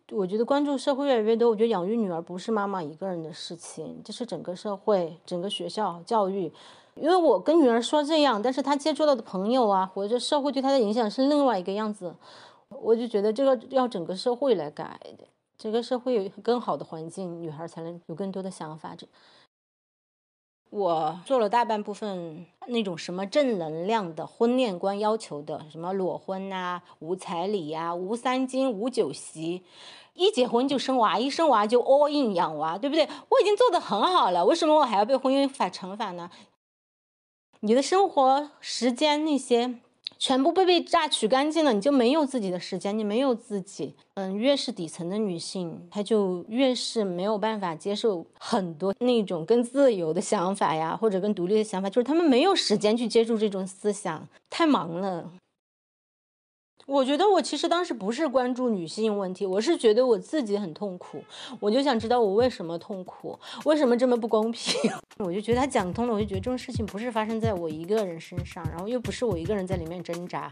我觉得关注社会越来越多，我觉得养育女儿不是妈妈一个人的事情，这是整个社会、整个学校教育。因为我跟女儿说这样，但是她接触到的朋友啊，或者社会对她的影响是另外一个样子，我就觉得这个要整个社会来改，这个社会有更好的环境，女孩才能有更多的想法。我做了大半部分那种什么正能量的婚恋观要求的，什么裸婚啊、无彩礼啊、无三金、无酒席，一结婚就生娃，一生娃就 all in 养娃，对不对？我已经做得很好了，为什么我还要被婚姻法惩罚呢？你的生活时间那些全部被榨取干净了，你就没有自己的时间，你没有自己。越是底层的女性，她就越是没有办法接受很多那种更自由的想法呀，或者更独立的想法，就是她们没有时间去接触这种思想，太忙了。我觉得我其实当时不是关注女性问题，我是觉得我自己很痛苦，我就想知道我为什么痛苦，为什么这么不公平。我就觉得他讲通了，我就觉得这种事情不是发生在我一个人身上，然后又不是我一个人在里面挣扎。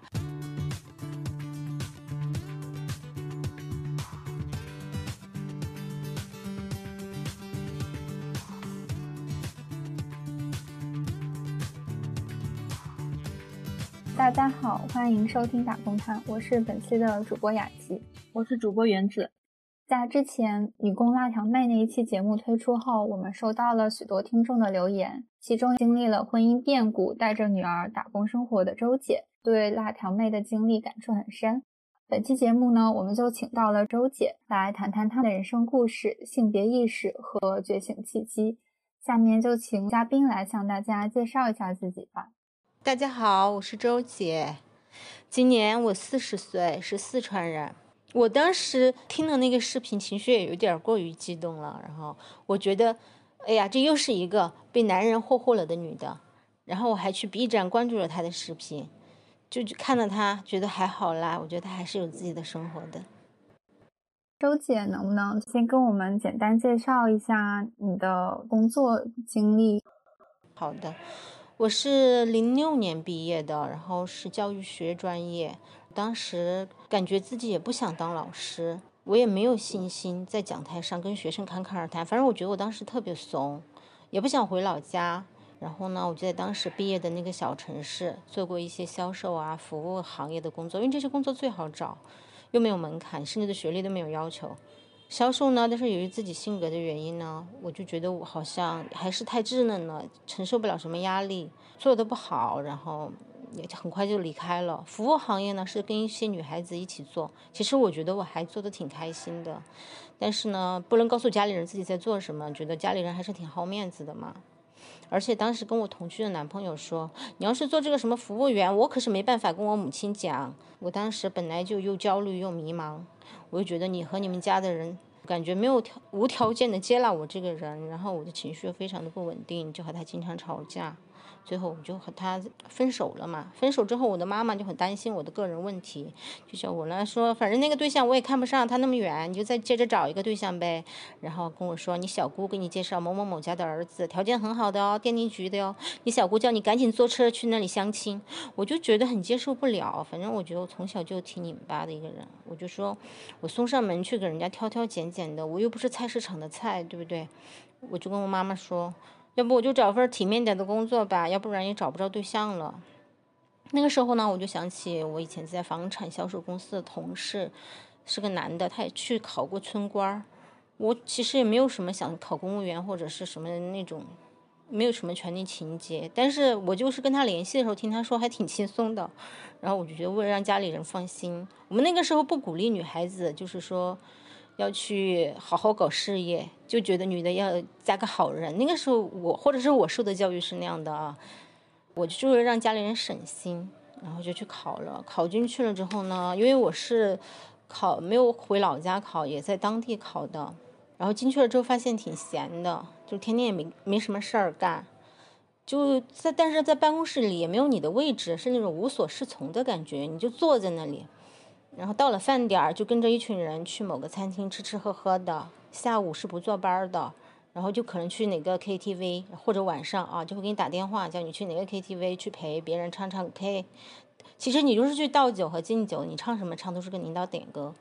大家好，欢迎收听打工谈，我是本期的主播雅琪， 我是主播原子。 在之前女工辣条妹那一期节目推出后，我们收到了许多听众的留言，其中经历了婚姻变故，带着女儿打工生活的周姐对辣条妹的经历感触很深。本期节目呢，我们就请到了周姐来谈谈她的人生故事、性别意识和觉醒契机。下面就请嘉宾来向大家介绍一下自己吧。 大家好，我是周姐，今年我40岁，是四川人。我当时听了那个视频，情绪也有点过于激动了，然后我觉得哎呀，这又是一个被男人霍霍了的女的。然后我还去 B 站关注了她的视频，就看了她，觉得还好啦，我觉得她还是有自己的生活的。 周姐能不能先跟我们简单介绍一下你的工作经历？ 好的，我是06年毕业的，然后是教育学专业。当时感觉自己也不想当老师，我也没有信心在讲台上跟学生侃侃而谈，反正我觉得我当时特别怂，也不想回老家。然后呢，我就在当时毕业的那个小城市做过一些销售啊、服务行业的工作，因为这些工作最好找，又没有门槛，甚至对学历都没有要求。销售呢，但是由于自己性格的原因呢，我就觉得我好像还是太稚嫩了，承受不了什么压力，做得不好，然后也很快就离开了。服务行业呢，是跟一些女孩子一起做，其实我觉得我还做得挺开心的，但是呢，不能告诉家里人自己在做什么，觉得家里人还是挺好面子的嘛。而且当时跟我同居的男朋友说，你要是做这个什么服务员，我可是没办法跟我母亲讲。我当时本来就又焦虑又迷茫，我就觉得你和你们家的人感觉没有无条件的接纳我这个人，然后我的情绪非常的不稳定，就和他经常吵架。最后我就和他分手了嘛。分手之后，我的妈妈就很担心我的个人问题，就叫我呢说，反正那个对象我也看不上他那么远，你就再接着找一个对象呗。然后跟我说，你小姑给你介绍某某某家的儿子，条件很好的哦，电力局的哦，你小姑叫你赶紧坐车去那里相亲。我就觉得很接受不了，反正我觉得我从小就挺拧巴的一个人，我就说我送上门去给人家挑挑拣拣的，我又不是菜市场的菜，对不对？我就跟我妈妈说，要不我就找份体面点的工作吧，要不然也找不着对象了。那个时候呢，我就想起我以前在房产销售公司的同事，是个男的，他也去考过村官。我其实也没有什么想考公务员或者是什么那种，没有什么权力情节，但是我就是跟他联系的时候听他说还挺轻松的，然后我就觉得为了让家里人放心，我们那个时候不鼓励女孩子就是说要去好好搞事业，就觉得女的要嫁个好人。那个时候我或者是我受的教育是那样的啊，我就是让家里人省心，然后就去考了。考进去了之后呢，因为我是没有回老家考，也在当地考的，然后进去了之后发现挺闲的，就天天也没什么事儿干，但是在办公室里也没有你的位置，是那种无所适从的感觉，你就坐在那里。然后到了饭点就跟着一群人去某个餐厅吃吃喝喝的，下午是不坐班的，然后就可能去哪个 KTV， 或者晚上啊就会给你打电话叫你去哪个 KTV 去陪别人唱唱 K。其实你就是去倒酒和敬酒，你唱什么唱都是跟领导点歌。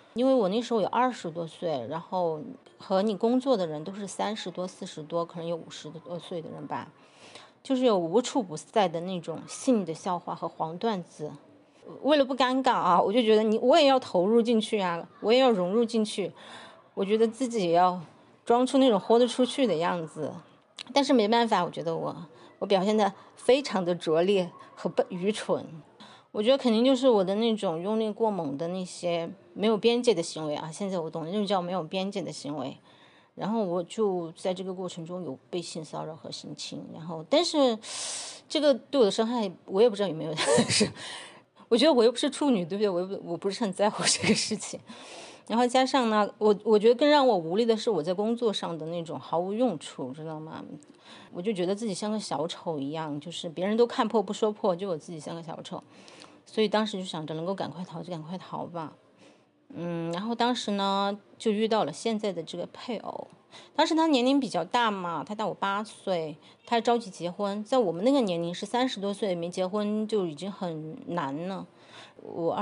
因为我那时候有20多岁，然后和你工作的人都是30多、40多，可能有50多岁的人吧，就是有无处不在的那种性的笑话和黄段子。为了不尴尬啊，我就觉得我也要投入进去啊，我也要融入进去，我觉得自己也要装出那种豁得出去的样子。但是没办法，我觉得我表现的非常的拙劣和愚蠢。我觉得肯定就是我的那种用力过猛的那些没有边界的行为啊，现在我懂了，就叫没有边界的行为。然后我就在这个过程中有被性骚扰和性侵，然后但是这个对我的伤害我也不知道有没有，但是我觉得我又不是处女，对不对？我不是很在乎这个事情。然后加上呢，我觉得更让我无力的是我在工作上的那种毫无用处，知道吗？我就觉得自己像个小丑一样，就是别人都看破不说破，就我自己像个小丑。所以当时就想着能够赶快逃就赶快逃吧。然后当时呢就遇到了现在的这个配偶。当时他年龄比较大嘛，他大我8岁，他还着急结婚。在我们那个年龄是30多岁没结婚就已经很难了。我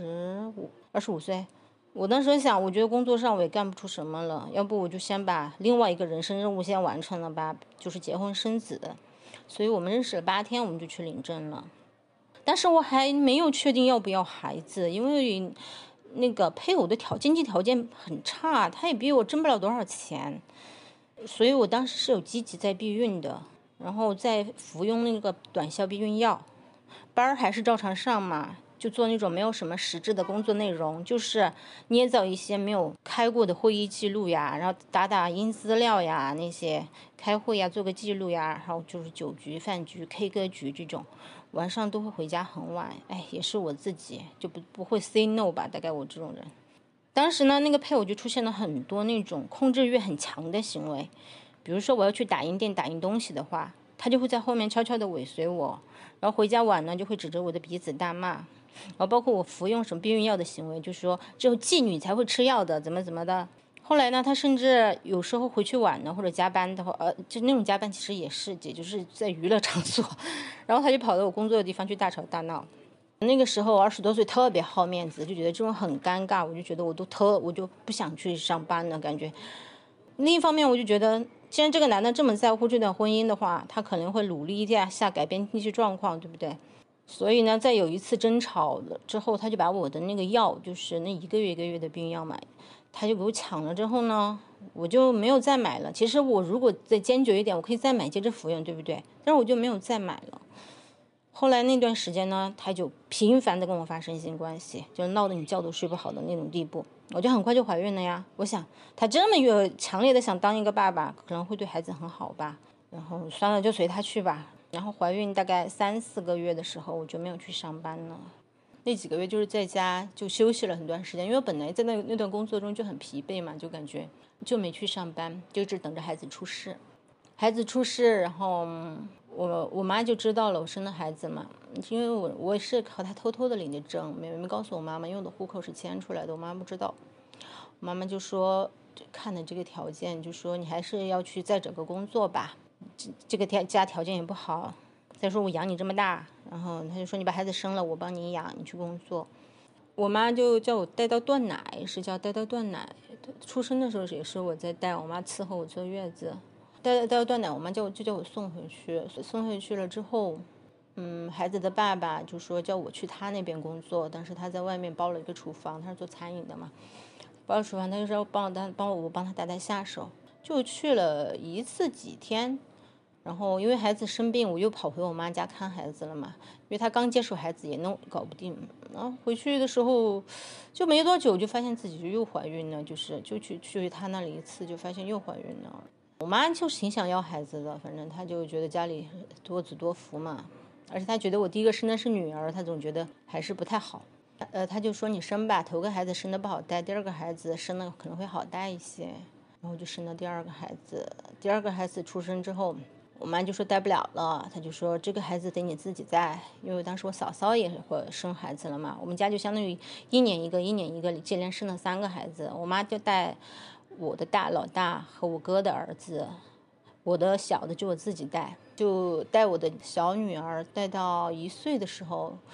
25岁，我当时想，我觉得工作上我也干不出什么了，要不我就先把另外一个人生任务先完成了吧，就是结婚生子。所以我们认识了8天，我们就去领证了。但是我还没有确定要不要孩子，因为那个配偶的经济条件很差，他也比我挣不了多少钱，所以我当时是有积极在避孕的，然后在服用那个短效避孕药，班还是照常上嘛，就做那种没有什么实质的工作内容，就是捏造一些没有开过的会议记录呀，然后打印资料呀，那些开会呀做个记录呀，然后就是酒局、饭局、K 歌局这种，晚上都会回家很晚。也是我自己就不会 say no 吧，大概我这种人。当时呢，那个配偶就出现了很多那种控制欲很强的行为，比如说我要去打印店打印东西的话，他就会在后面悄悄地尾随我，然后回家晚呢就会指着我的鼻子大骂，然后包括我服用什么避孕药的行为，就说只有妓女才会吃药的，怎么的。后来呢，他甚至有时候回去晚呢，或者加班的话，就那种加班其实也就是在娱乐场所，然后他就跑到我工作的地方去大吵大闹。那个时候20多岁特别好面子，就觉得这种很尴尬，我就觉得我就不想去上班了，感觉。另一方面，我就觉得，既然这个男的这么在乎这段婚姻的话，他可能会努力一下改变经济状况，对不对？所以呢，在有一次争吵了之后，他就把我的那个药，就是那一个月的避孕药嘛，他就给我抢了之后呢，我就没有再买了。其实我如果再坚决一点，我可以再买接着服用，对不对？但是我就没有再买了。后来那段时间呢，他就频繁的跟我发生性关系，就闹得你觉都睡不好的那种地步。我就很快就怀孕了呀。我想他这么有强烈的想当一个爸爸，可能会对孩子很好吧。然后算了，就随他去吧。然后怀孕大概3、4个月的时候，我就没有去上班了。那几个月就是在家就休息了很段时间，因为本来在那段工作中就很疲惫嘛，就感觉就没去上班，就一直等着孩子出世。孩子出世，然后我妈就知道了我生了孩子嘛，因为我是和她偷偷的领的证，没告诉我妈妈，因为我的户口是迁出来的，我妈不知道。我妈妈就说看了这个条件，就说你还是要去再找个工作吧，这个家条件也不好，再说我养你这么大，然后她就说你把孩子生了，我帮你养，你去工作。我妈就叫我带到断奶，是叫带到断奶。出生的时候也是我在带，我妈伺候我坐月子。带到断奶，我妈就叫我送回去。送回去了之后，孩子的爸爸就说叫我去他那边工作，但是他在外面包了一个厨房，他是做餐饮的嘛，包了厨房，他就说帮他带下手，就去了一次几天。然后因为孩子生病，我又跑回我妈家看孩子了嘛，因为她刚接触孩子也搞不定。然后回去的时候就没多久就发现自己又怀孕了，就去她那里一次就发现又怀孕了。我妈就是挺想要孩子的，反正她就觉得家里多子多福嘛，而且她觉得我第一个生的是女儿，她总觉得还是不太好。她就说你生吧，头个孩子生的不好带，第二个孩子生的可能会好带一些。然后就生了第二个孩子。第二个孩子出生之后，我妈就说带不了了，她就说这个孩子得你自己带，因为当时我嫂嫂也会生孩子了嘛，我们家就相当于一年一个，接连生了3个孩子。我妈就带我的老大和我哥的儿子，我的小的就我自己带，就带我的小女儿带到1岁的时候，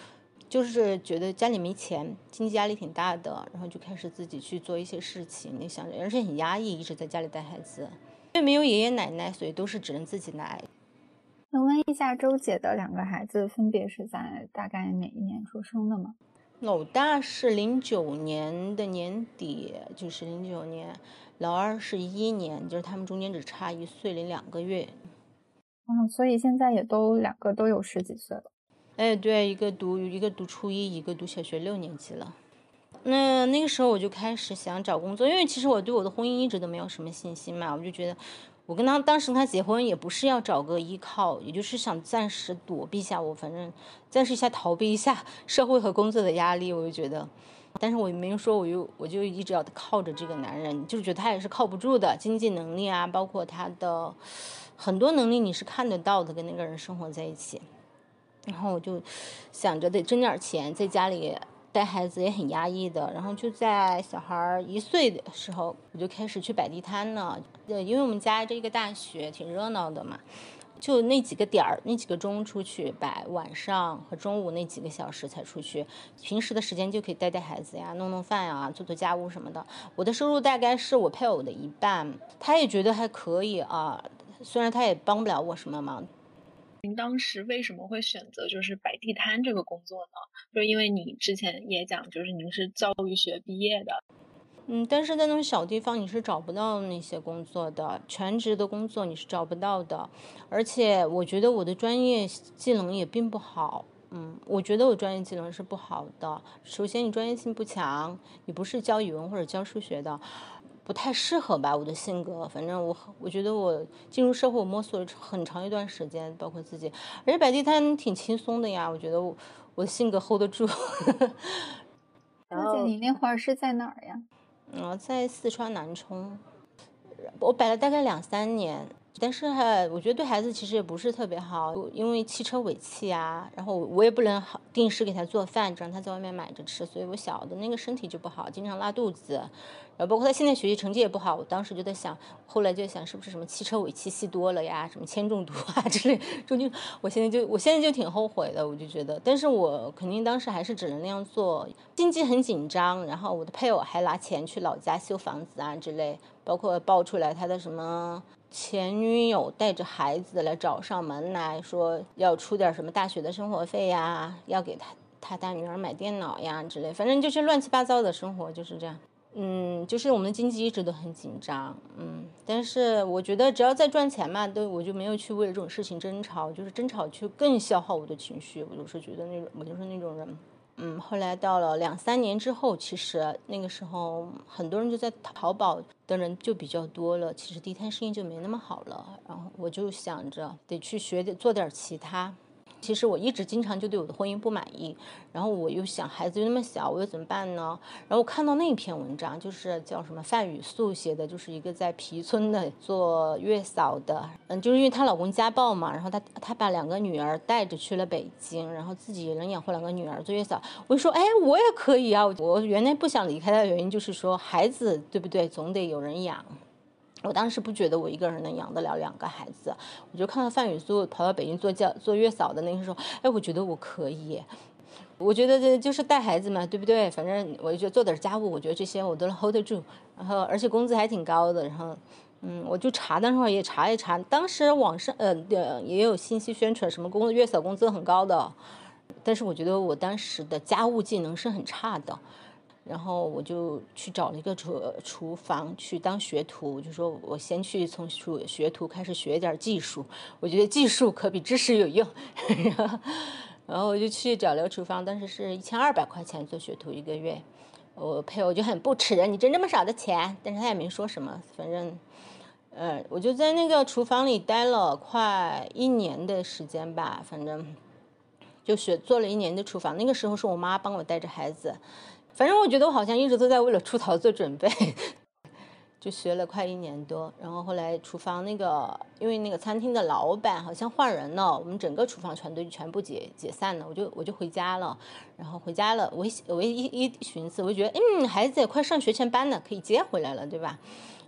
就是觉得家里没钱，经济压力挺大的，然后就开始自己去做一些事情。你想着，而且很压抑，一直在家里带孩子，因为没有爷爷奶奶，所以都是只能自己来。 能问一下周姐的2个孩子分别是在大概哪一年出生的吗？ 老大是09年的年底，就是09年，老二是11年，就是他们中间只差1岁零2个月。 所以现在也都2个都有10几岁了。 哎，对，一个读初一，一个读小学6年级了。那个时候我就开始想找工作，因为其实我对我的婚姻一直都没有什么信心嘛，我就觉得我当时跟他结婚也不是要找个依靠，也就是想暂时躲避一下反正暂时逃避一下社会和工作的压力，我就觉得。但是我也没有说我就一直要靠着这个男人，就是觉得他也是靠不住的，经济能力啊，包括他的很多能力你是看得到的，跟那个人生活在一起。然后我就想着得挣点钱，在家里带孩子也很压抑的，然后就在小孩1岁的时候，我就开始去摆地摊了。因为我们家这个大学挺热闹的嘛，就那几个点儿，那几个钟出去摆，晚上和中午那几个小时才出去，平时的时间就可以带孩子呀，弄饭呀，做家务什么的。我的收入大概是我配偶的1半，他也觉得还可以啊，虽然他也帮不了我什么忙。 您当时为什么会选择就是摆地摊这个工作呢？就因为你之前也讲，就是您是教育学毕业的。 但是在那种小地方你是找不到那些工作的，全职的工作你是找不到的，而且我觉得我的专业技能也并不好。我觉得我专业技能是不好的。首先你专业性不强，你不是教语文或者教数学的，不太适合吧我的性格。反正我觉得我进入社会我摸索了很长一段时间，包括自己，而且摆地摊挺轻松的呀，我觉得我的性格 hold 得住。 周姐，你那会儿是在哪儿呀？ 在四川南充，我摆了大概2-3年，但是我觉得对孩子其实也不是特别好，因为汽车尾气啊，然后我也不能定时给他做饭，只让他在外面买着吃，所以我小的那个身体就不好，经常拉肚子，然后包括他现在学习成绩也不好。我当时就在想，后来就想是不是什么汽车尾气吸多了呀，什么铅中毒啊之类，我现在就挺后悔的，我就觉得，但是我肯定当时还是只能那样做，经济很紧张，然后我的配偶还拿钱去老家修房子啊之类，包括爆出来他的什么前女友带着孩子来找上门来说要出点什么大学的生活费呀，要给他大女儿买电脑呀之类，反正就是乱七八糟的生活就是这样。就是我们的经济一直都很紧张，但是我觉得只要在赚钱嘛，我就没有去为了这种事情争吵，就是争吵就更消耗我的情绪，我就是觉得我就是那种人。后来到了2-3年之后，其实那个时候很多人就在淘宝的人就比较多了，其实地摊生意就没那么好了，然后我就想着得去做点其他。其实我一直经常就对我的婚姻不满意，然后我又想孩子又那么小，我又怎么办呢？然后我看到那篇文章，就是叫什么范雨素写的，就是一个在皮村的做月嫂的，就是因为她老公家暴嘛，然后她把2个女儿带着去了北京，然后自己能养活2个女儿做月嫂。我就说，哎，我也可以啊！我原来不想离开她的原因就是说，孩子对不对，总得有人养。我当时不觉得我一个人能养得了2个孩子，我就看到范雨素跑到北京做月嫂的那个时候，哎，我觉得我可以。我觉得这就是带孩子嘛，对不对？反正我就觉得做点家务，我觉得这些我都能 hold 得住，然后而且工资还挺高的，然后我就查，那会儿也查一查，当时网上也有信息宣传什么月嫂工资很高的，但是我觉得我当时的家务技能是很差的。然后我就去找了一个厨房去当学徒，就说我先去从学徒开始学点技术，我觉得技术可比知识有用。然后我就去找了个厨房，当时是1200块钱做学徒1个月。我配偶就很不耻，你挣这么少的钱，但是他也没说什么，反正我就在那个厨房里待了快1年的时间吧，反正就做了1年的厨房。那个时候是我妈帮我带着孩子，反正我觉得我好像一直都在为了出逃做准备。就学了快1年多，然后后来厨房因为那个餐厅的老板好像换人了，我们整个厨房团队就全部解散了，我就回家了。然后回家了，我一寻思，我就觉得孩子也快上学前班了，可以接回来了，对吧？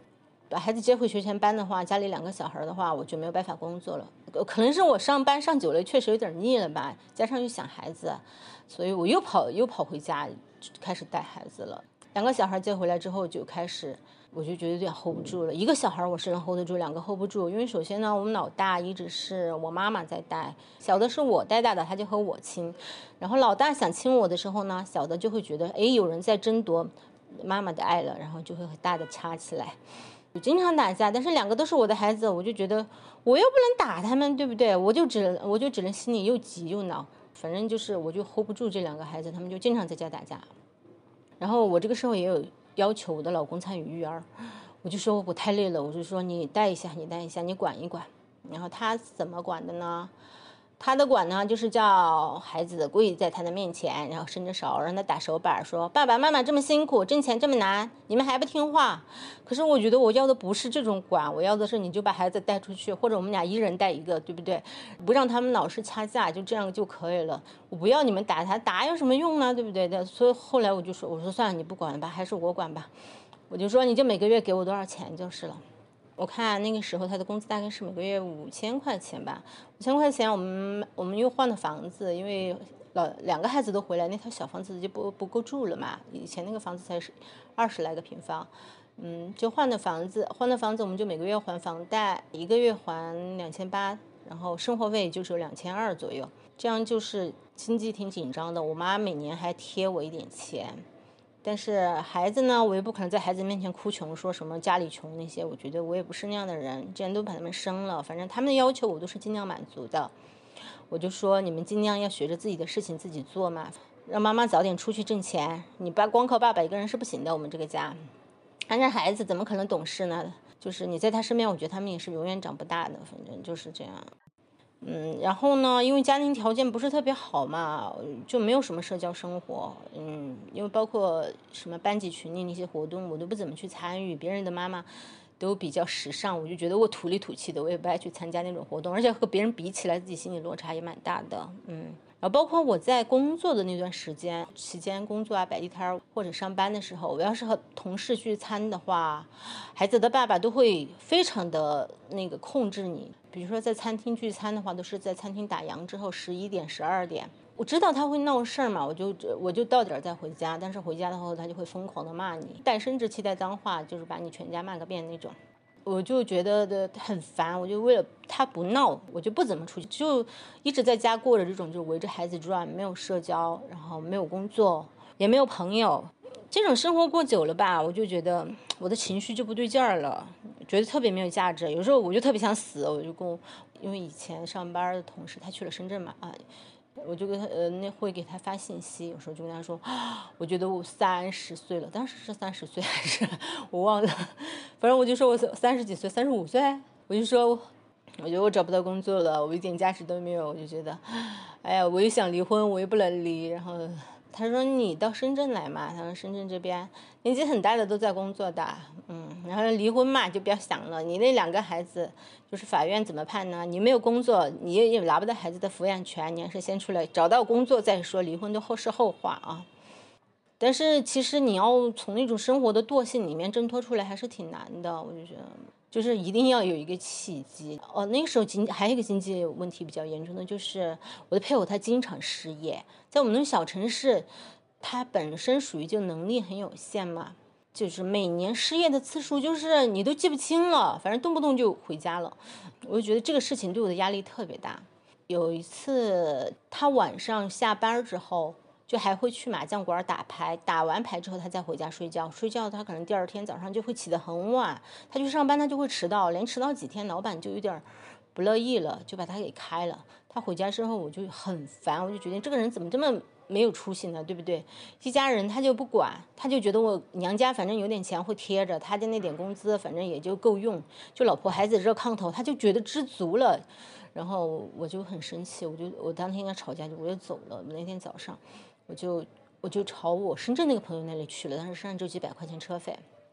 把孩子接回学前班的话，家里2个小孩的话，我就没有办法工作了。可能是我上班上久了，确实有点腻了吧，加上又想孩子，所以我又跑回家，开始带孩子了。2个小孩接回来之后，就开始我就觉得有点 hold 不住了。1个小孩我是能 hold 得住，2个 hold 不住。因为首先呢，我们老大一直是我妈妈在带，小的是我带大的，他就和我亲。然后老大想亲我的时候呢，小的就会觉得有人在争夺妈妈的爱了，然后就会和大的掐起来，就经常打架。但是2个都是我的孩子，我就觉得我又不能打他们，对不对？我就只能心里又急又恼，反正就是我就 hold 不住这2个孩子，他们就经常在家打架。然后我这个时候也有要求我的老公参与育儿，我就说我太累了，我就说你带一下，你管一管。然后他怎么管的呢？他的管呢，就是叫孩子跪在他的面前，然后伸着手让他打手板，说爸爸妈妈这么辛苦，挣钱这么难，你们还不听话。可是我觉得我要的不是这种管，我要的是你就把孩子带出去，或者我们俩一人带一个，对不对？不让他们老是掐架，就这样就可以了。我不要你们打他，打有什么用呢？对不对的？所以后来我说算了，你不管吧，还是我管吧。我就说你就每个月给我多少钱就是了。我看那个时候他的工资大概是每个月5000块钱吧，5000块钱我们又换了房子，因为2个孩子都回来，那套小房子就不够住了嘛，以前那个房子才是20来个平方，就换了房子，我们就每个月还房贷，1个月还2800，然后生活费就是有2200左右，这样就是经济挺紧张的。我妈每年还贴我一点钱。但是孩子呢，我也不可能在孩子面前哭穷，说什么家里穷那些，我觉得我也不是那样的人，既然都把他们生了，反正他们的要求我都是尽量满足的。我就说你们尽量要学着自己的事情自己做嘛，让妈妈早点出去挣钱，你光靠爸爸一个人是不行的，我们这个家。反正孩子怎么可能懂事呢？就是你在他身边，我觉得他们也是永远长不大的，反正就是这样。然后呢，因为家庭条件不是特别好嘛，就没有什么社交生活。因为包括什么班级群里那些活动，我都不怎么去参与。别人的妈妈都比较时尚，我就觉得我土里土气的，我也不爱去参加那种活动，而且和别人比起来，自己心理落差也蛮大的。然后包括我在工作的那段时间期间，工作啊、摆地摊或者上班的时候，我要是和同事聚餐的话，孩子的爸爸都会非常的控制你。比如说在餐厅聚餐的话，都是在餐厅打烊之后11点、12点。我知道他会闹事儿嘛，我就到点再回家。但是回家的话，他就会疯狂的骂你，带生殖器带脏话，就是把你全家骂个遍那种。我就觉得很烦，我就为了他不闹，我就不怎么出去，就一直在家过着这种就围着孩子转，没有社交，然后没有工作，也没有朋友。这种生活过久了吧，我就觉得我的情绪就不对劲儿了，觉得特别没有价值。有时候我就特别想死，因为以前上班的同事他去了深圳嘛，我就会给他发信息，有时候就跟他说，我觉得我30岁了，当时是30岁还是我忘了，反正我就说我30几岁，35岁，我就说我觉得我找不到工作了，我一点价值都没有，我就觉得，哎呀，我又想离婚，我又不能离。然后他说你到深圳来嘛，他说深圳这边年纪很大的都在工作的，然后离婚嘛就不要想了，你那2个孩子就是法院怎么判呢？你没有工作，你也拿不到孩子的抚养权，你还是先出来找到工作再说，离婚都是后话啊。但是其实你要从那种生活的惰性里面挣脱出来还是挺难的，我就觉得就是一定要有一个契机。那个时候还有一个经济问题比较严重的就是我的配偶他经常失业，在我们那种小城市，他本身属于就能力很有限嘛，就是每年失业的次数就是你都记不清了，反正动不动就回家了。我就觉得这个事情对我的压力特别大。有一次他晚上下班之后就还会去麻将馆打牌，打完牌之后他再回家睡觉，他可能第2天早上就会起得很晚，他去上班他就会迟到，连迟到几天老板就有点不乐意了，就把他给开了。他回家之后我就很烦，我就觉得这个人怎么这么没有出息呢，对不对？一家人他就不管，他就觉得我娘家反正有点钱会贴着，他的那点工资反正也就够用，就老婆孩子热炕头他就觉得知足了。然后我就很生气，我当天要吵架，我就走了。那天早上我就朝我深圳那个朋友那里去了，当时身上就几百块钱车费。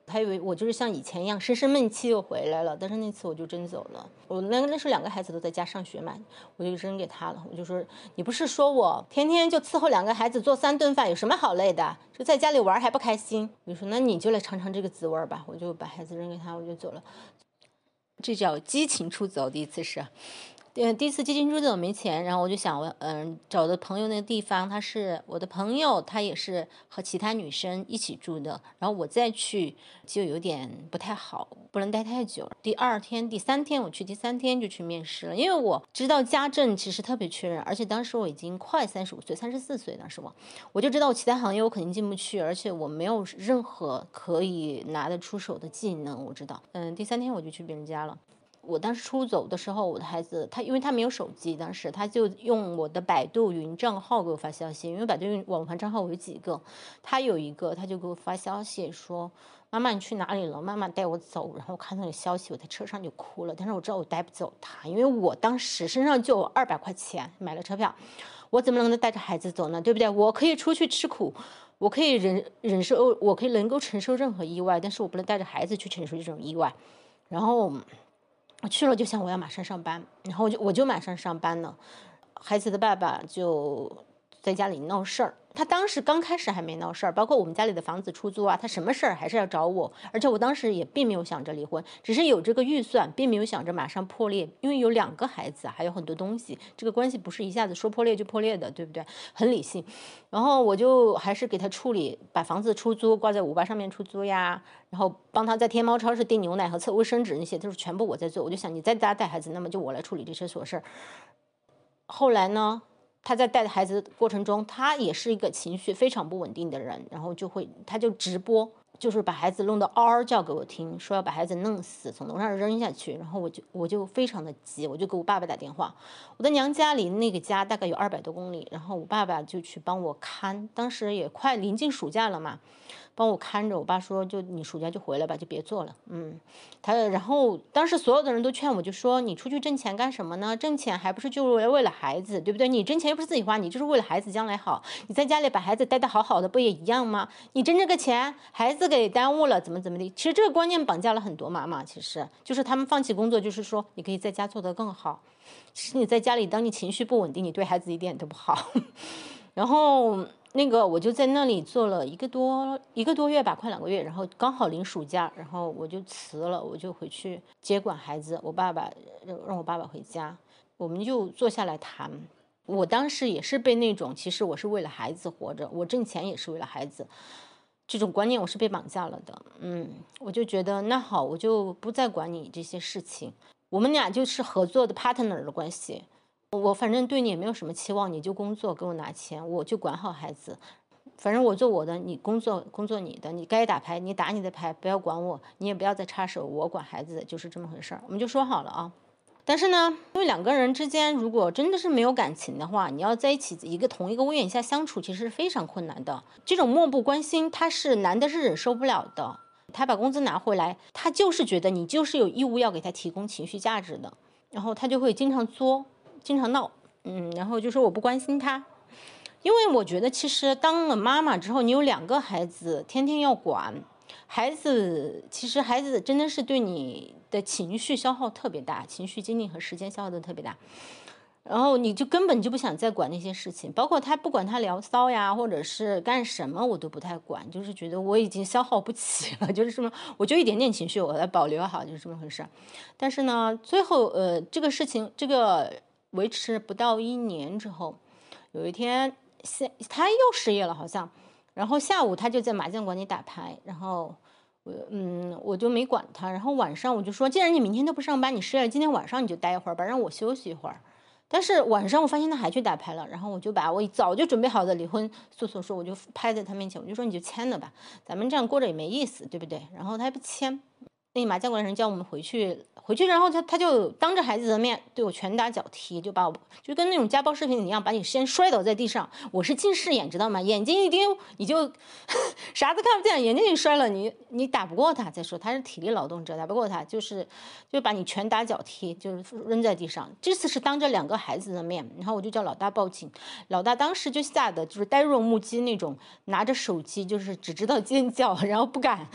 他以为我就是像以前一样生生闷气又回来了，但是那次我就真走了。我那时候2个孩子都在家上学嘛，我就扔给他了。我就说，你不是说我天天就伺候2个孩子做3顿饭，有什么好累的？就在家里玩还不开心？我就说那你就来尝尝这个滋味吧。我就把孩子扔给他，我就走了。这叫激情出走，第一次是。第一次激情出走没钱，然后我就想我找的朋友那个地方，他是我的朋友，他也是和其他女生一起住的，然后我再去就有点不太好，不能待太久。第3天我去，第3天就去面试了，因为我知道家政其实特别缺人，而且当时我已经快35岁，34岁那时候，我就知道我其他行业我肯定进不去，而且我没有任何可以拿得出手的技能，我知道。第3天我就去别人家了。我当时出走的时候，我的孩子因为他没有手机，当时他就用我的百度云账号给我发消息，因为百度云网盘账号我有几个，他有一个，他就给我发消息说：“妈妈你去哪里了？妈妈带我走。”然后我看到那个消息，我在车上就哭了。但是我知道我带不走他，因为我当时身上就有200块钱买了车票，我怎么能带着孩子走呢？对不对？我可以出去吃苦，我可以忍受，我可以能够承受任何意外，但是我不能带着孩子去承受这种意外。然后我去了就想我要马上上班，然后我就马上上班了。孩子的爸爸就在家里闹事儿，他当时刚开始还没闹事儿，包括我们家里的房子出租啊，他什么事儿还是要找我，而且我当时也并没有想着离婚，只是有这个预算，并没有想着马上破裂，因为有2个孩子，还有很多东西，这个关系不是一下子说破裂就破裂的，对不对？很理性。然后我就还是给他处理，把房子出租，挂在588上面出租呀，然后帮他在天猫超市订牛奶和测卫生纸，那些都是全部我在做。我就想你在家带孩子，那么就我来处理这些琐事儿。后来呢，他在带孩子的过程中，他也是一个情绪非常不稳定的人，然后他就直播，就是把孩子弄得嗷嗷叫给我听，说要把孩子弄死，从楼上扔下去。然后我就非常的急，我就给我爸爸打电话。我的娘家离那个家大概有200多公里，然后我爸爸就去帮我看，当时也快临近暑假了嘛，帮我看着。我爸说就你暑假就回来吧，就别做了。然后当时所有的人都劝我，就说你出去挣钱干什么呢？挣钱还不是就是为了孩子，对不对？你挣钱又不是自己花，你就是为了孩子将来好。你在家里把孩子带得好好的，不也一样吗？你挣这个钱，孩子给耽误了，怎么的？其实这个观念绑架了很多妈妈，其实就是他们放弃工作，就是说你可以在家做得更好。其实你在家里，当你情绪不稳定，你对孩子一点都不好。然后我就在那里做了一个多月吧，快2个月，然后刚好临暑假，然后我就辞了，我就回去接管孩子。我爸爸让我爸爸回家，我们就坐下来谈。我当时也是被那种其实我是为了孩子活着，我挣钱也是为了孩子，这种观念我是被绑架了的。我就觉得那好，我就不再管你这些事情，我们俩就是合作的 partner 的关系。我反正对你也没有什么期望，你就工作给我拿钱，我就管好孩子。反正我做我的，你工作你的，你该打牌你打你的牌，不要管我，你也不要再插手，我管孩子，就是这么回事儿，我们就说好了啊。但是呢，因为2个人之间如果真的是没有感情的话，你要在一起同一个屋檐下相处，其实是非常困难的。这种漠不关心，他是男的是忍受不了的。他把工资拿回来，他就是觉得你就是有义务要给他提供情绪价值的，然后他就会经常作，经常闹，然后就说我不关心他。因为我觉得其实当了妈妈之后，你有2个孩子，天天要管其实孩子真的是对你的情绪消耗特别大，情绪精力和时间消耗都特别大，然后你就根本就不想再管那些事情，包括他不管他聊骚呀或者是干什么我都不太管，就是觉得我已经消耗不起了，就是这么，我就一点点情绪我来保留好，就是这么回事。但是呢最后这个事情维持不到1年之后，有一天他又失业了好像，然后下午他就在麻将馆里打牌，然后我就没管他，然后晚上我就说既然你明天都不上班，你失业了，今天晚上你就待一会儿吧，让我休息一会儿。但是晚上我发现他还去打牌了，然后我就把我早就准备好的离婚诉讼书我就拍在他面前，我就说你就签了吧，咱们这样过着也没意思，对不对？然后他还不签，那麻将馆的人叫我们回去，然后他就当着孩子的面对我拳打脚踢，就跟那种家暴视频一样，把你先摔倒在地上。我是近视眼知道吗？眼睛一盯你就啥都看不见，眼睛一摔了你打不过他。再说他是体力劳动者，打不过他就把你拳打脚踢，就是扔在地上。这次是当着2个孩子的面，然后我就叫老大报警。老大当时就吓得就是呆若木鸡那种，拿着手机就是只知道尖叫，然后不敢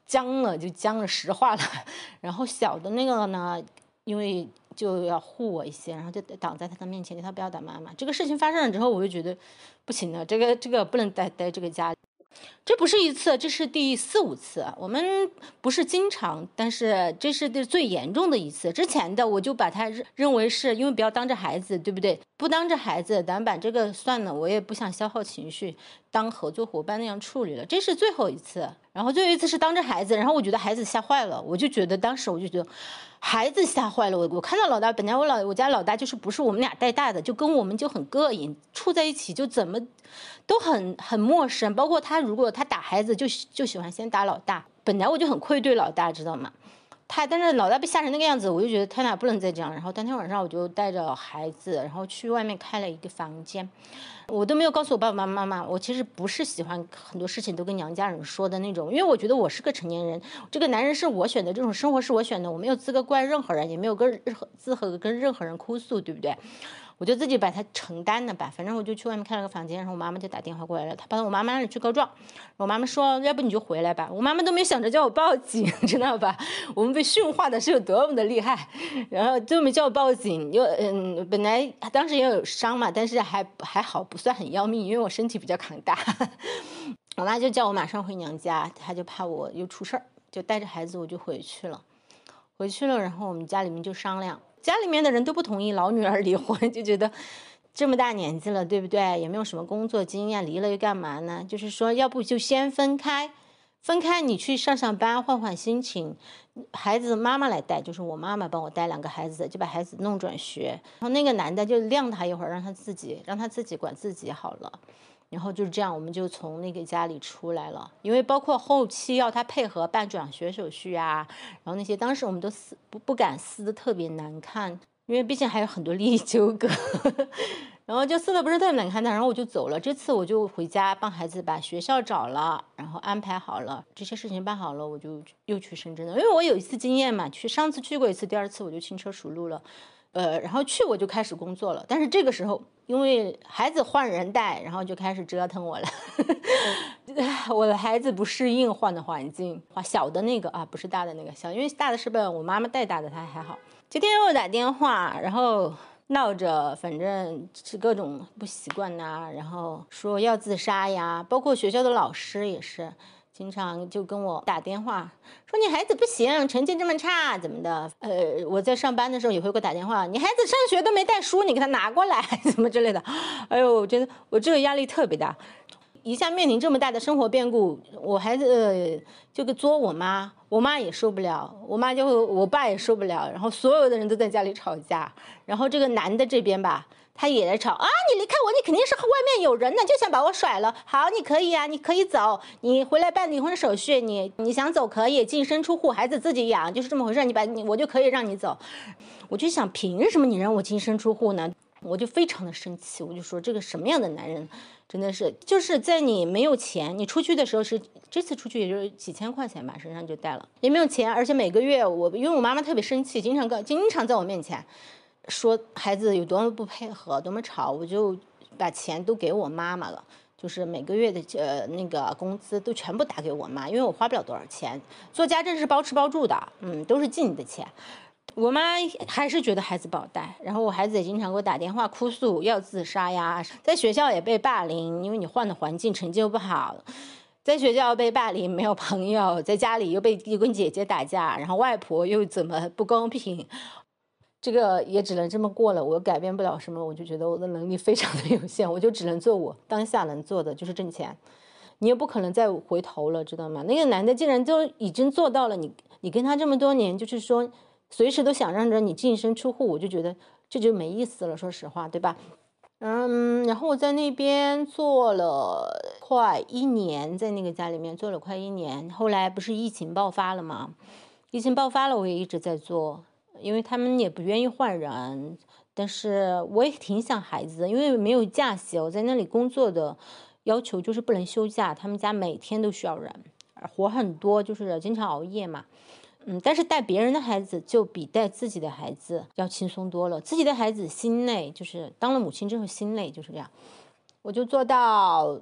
僵了，就僵了，石化了。然后小的那个呢，因为就要护我一些，然后就挡在他的面前，叫他不要打妈妈。这个事情发生了之后，我就觉得不行了，这个不能待这个家。这不是一次，这是第4、5次。我们不是经常，但是这是最严重的一次。之前的我就把它认为是因为不要当着孩子，对不对？不当着孩子，咱把这个算了，我也不想消耗情绪，当合作伙伴那样处理了。这是最后一次，然后最后一次是当着孩子，然后我觉得孩子吓坏了，我就觉得当时我就觉得孩子吓坏了。我看到老大，本来我家老大就是不是我们俩带大的，就跟我们就很膈应，处在一起就怎么都很陌生。包括他如果他打孩子就喜欢先打老大，本来我就很愧对老大，知道吗？但是老大被吓成那个样子，我就觉得他俩不能再这样。然后当天晚上我就带着孩子，然后去外面开了一个房间，我都没有告诉我爸爸妈妈。我其实不是喜欢很多事情都跟娘家人说的那种，因为我觉得我是个成年人，这个男人是我选的，这种生活是我选的，我没有资格怪任何人，也没有资格跟任何人哭诉，对不对？我就自己把它承担了吧，反正我就去外面开了个房间，然后我妈妈就打电话过来了，她跑到我妈妈那里去告状。我妈妈说要不你就回来吧，我妈妈都没想着叫我报警，知道吧？我们被驯化的是有多么的厉害，然后都没叫我报警。本来当时也有伤嘛，但是还好，不算很要命，因为我身体比较强大。我妈就叫我马上回娘家，她就怕我又出事儿，就带着孩子我就回去了，然后我们家里面就商量，家里面的人都不同意老女儿离婚，就觉得这么大年纪了，对不对？也没有什么工作经验，离了又干嘛呢？就是说要不就先分开你去上班换换心情，孩子妈妈来带，就是我妈妈帮我带2个孩子，就把孩子弄转学，然后那个男的就晾他一会儿，让他自己管自己好了。然后就是这样，我们就从那个家里出来了。因为包括后期要他配合办转学手续啊，然后那些当时我们都不敢撕的特别难看，因为毕竟还有很多利益纠葛。然后就撕的不是特别难看的，然后我就走了。这次我就回家帮孩子把学校找了，然后安排好了，这些事情办好了，我就又去深圳了。因为我有一次经验嘛，上次去过一次，第2次我就轻车熟路了。然后我就开始工作了，但是这个时候因为孩子换人带，然后就开始折腾我了。我的孩子不适应换的环境，小的那个啊，不是大的那个小，因为大的是被我妈妈带大的，他还好。今天又打电话，然后闹着，反正是各种不习惯呐，然后说要自杀呀，包括学校的老师也是。经常就跟我打电话说你孩子不行，成绩这么差怎么的。我在上班的时候也会给我打电话，你孩子上学都没带书，你给他拿过来怎么之类的。哎呦，我觉得我这个压力特别大，一下面临这么大的生活变故，我孩子就作我妈，我妈也受不了，我爸也受不了，然后所有的人都在家里吵架，然后这个男的这边吧，他也在吵啊！你离开我，你肯定是外面有人呢，就想把我甩了。好，你可以啊，你可以走，你回来办离婚手续，你想走可以，净身出户，孩子自己养，就是这么回事。我就可以让你走。我就想，凭什么你让我净身出户呢？我就非常的生气，我就说这个什么样的男人，真的是就是在你没有钱，你出去的时候这次出去也就是几千块钱吧，身上就带了，也没有钱，而且每个月因为我妈妈特别生气，经常在我面前。说孩子有多么不配合，多么吵，我就把钱都给我妈妈了，就是每个月的那个工资都全部打给我妈，因为我花不了多少钱，做家政是包吃包住的，都是进你的钱。我妈还是觉得孩子不好带，然后我孩子也经常给我打电话哭诉要自杀呀，在学校也被霸凌，因为你换的环境，成绩又不好。在学校被霸凌，没有朋友，在家里又跟姐姐打架，然后外婆又怎么不公平。这个也只能这么过了，我改变不了什么，我就觉得我的能力非常的有限，我就只能做我当下能做的，就是挣钱。你也不可能再回头了，知道吗？那个男的既然都已经做到了，你跟他这么多年，就是说随时都想让着你净身出户，我就觉得这就没意思了，说实话，对吧？然后我在那边做了快1年，在那个家里面做了快1年，后来不是疫情爆发了吗？疫情爆发了，我也一直在做。因为他们也不愿意换人，但是我也挺想孩子的，因为没有假期，我在那里工作的要求就是不能休假，他们家每天都需要人，活很多，就是经常熬夜嘛。但是带别人的孩子就比带自己的孩子要轻松多了，自己的孩子心累，就是当了母亲之后心累，就是这样。 我就做到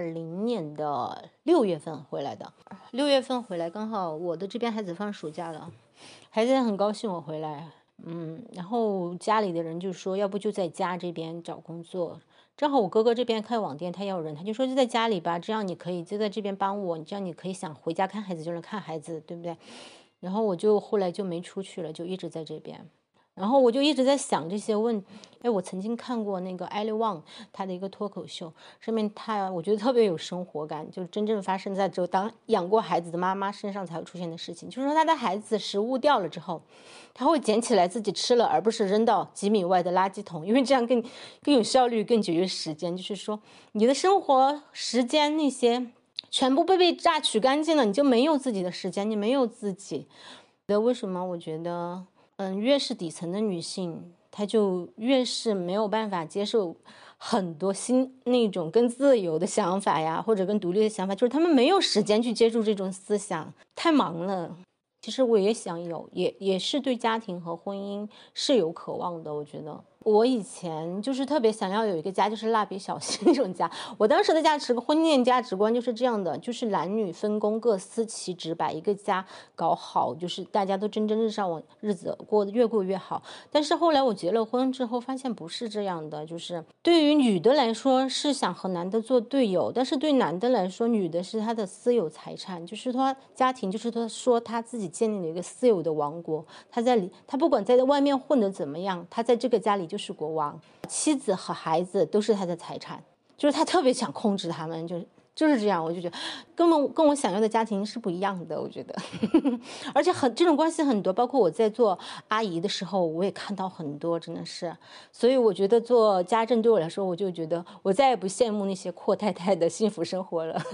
2020年6月份回来的。6月份回来，刚好我的这边孩子放暑假了，孩子很高兴我回来。然后家里的人就说，要不就在家这边找工作。正好我哥哥这边开网店，他要人，他就说就在家里吧，这样你可以就在这边帮我，这样你可以想回家看孩子就能看孩子，对不对？然后我就后来就没出去了，就一直在这边。然后我就一直在想这些我曾经看过那个艾利旺他的一个脱口秀，上面我觉得特别有生活感，就真正发生在只有当养过孩子的妈妈身上才会出现的事情。就是说他的孩子食物掉了之后，他会捡起来自己吃了，而不是扔到几米外的垃圾桶，因为这样更有效率，更节约时间。就是说你的生活时间那些全部被榨取干净了，你就没有自己的时间，你没有自己。为什么我觉得越是底层的女性，她就越是没有办法接受很多那种更自由的想法呀，或者更独立的想法，就是她们没有时间去接触这种思想，太忙了。其实我也想有，也是对家庭和婚姻是有渴望的。我觉得我以前就是特别想要有一个家，就是蜡笔小新那种家。我当时的婚恋价值观就是这样的，就是男女分工，各司其职，把一个家搞好，就是大家都蒸蒸日上，日子越过越好。但是后来我结了婚之后，发现不是这样的，就是对于女的来说是想和男的做队友，但是对男的来说，女的是他的私有财产，就是说家庭，就是他说他自己建立了一个私有的王国，他不管在外面混得怎么样，他在这个家里就是国王，妻子和孩子都是他的财产，就是他特别想控制他们，就是这样。我就觉得跟我想要的家庭是不一样的，我觉得而且这种关系很多，包括我在做阿姨的时候我也看到很多，真的是。所以我觉得做家政对我来说，我就觉得我再也不羡慕那些阔太太的幸福生活了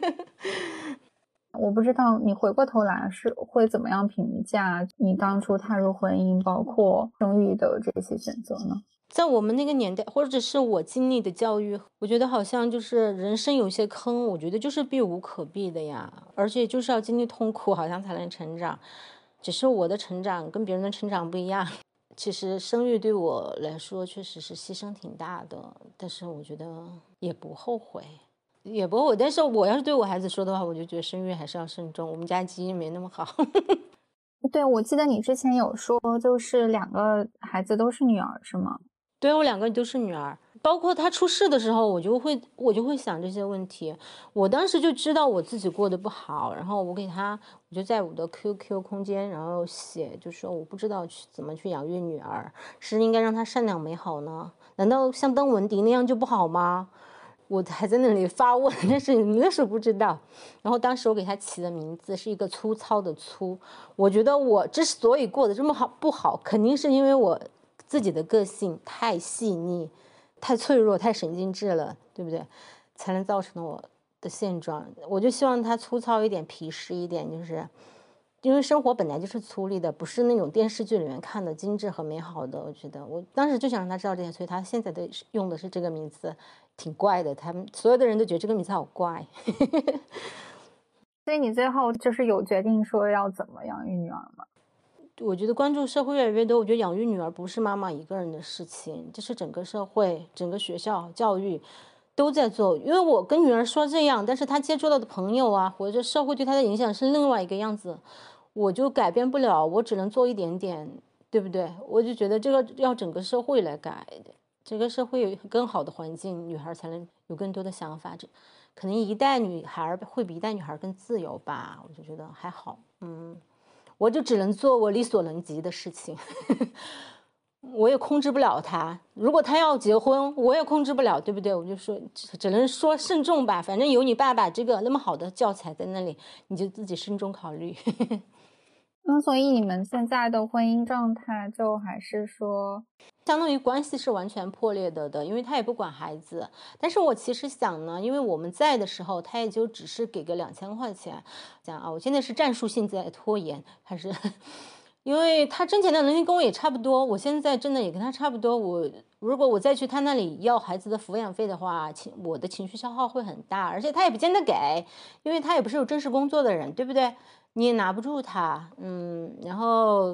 我不知道你回过头来是会怎么样评价你当初踏入婚姻包括生育的这些选择呢？ 在我们那个年代，或者是我经历的教育，我觉得好像就是人生有些坑，我觉得就是避无可避的呀，而且就是要经历痛苦好像才能成长。只是我的成长跟别人的成长不一样，其实生育对我来说确实是牺牲挺大的，但是我觉得也不后悔。但是我要是对我孩子说的话，我就觉得生育还是要慎重，我们家基因没那么好对，我记得你之前有说就是2个孩子都是女儿是吗？ 对，我2个都是女儿，包括她出事的时候，我就会想这些问题。我当时就知道我自己过得不好，然后我就在我的 QQ 空间，然后写，就说我不知道怎么去养育女儿，是应该让她善良美好呢？难道像邓文迪那样就不好吗？我还在那里发问，但是那时候不知道。然后当时我给她起的名字是一个粗糙的粗，我觉得我之所以过得这么不好，肯定是因为我自己的个性太细腻、太脆弱、太神经质了，对不对？才能造成我的现状。我就希望它粗糙一点、皮实一点，就是因为生活本来就是粗粝的，不是那种电视剧里面看的精致和美好的。我觉得我当时就想让他知道这些，所以他现在用的是这个名字，挺怪的。他们所有的人都觉得这个名字好怪。 所以你最后就是有决定说要怎么养育女儿吗？ 我觉得关注社会越来越多，我觉得养育女儿不是妈妈一个人的事情，这是整个社会、整个学校教育都在做。因为我跟女儿说这样，但是她接触到的朋友啊，或者社会对她的影响是另外一个样子，我就改变不了，我只能做一点点，对不对？我就觉得这个要整个社会来改，这个社会有更好的环境，女孩才能有更多的想法。可能一代女孩会比一代女孩更自由吧，我就觉得还好。我就只能做我力所能及的事情我也控制不了她，如果她要结婚我也控制不了，对不对？我就说只能说慎重吧，反正有你爸爸这个那么好的教材在那里，你就自己慎重考虑所以你们现在的婚姻状态就还是说相当于关系是完全破裂的，因为他也不管孩子。但是我其实想呢，因为我们在的时候他也就只是给个2000块钱，讲啊，我现在是战术性在拖延，还是因为他挣钱的能力跟我也差不多，我现在真的也跟他差不多。如果我再去他那里要孩子的抚养费的话，我的情绪消耗会很大，而且他也不见得给，因为他也不是有正式工作的人，对不对？你也拿不住他。然后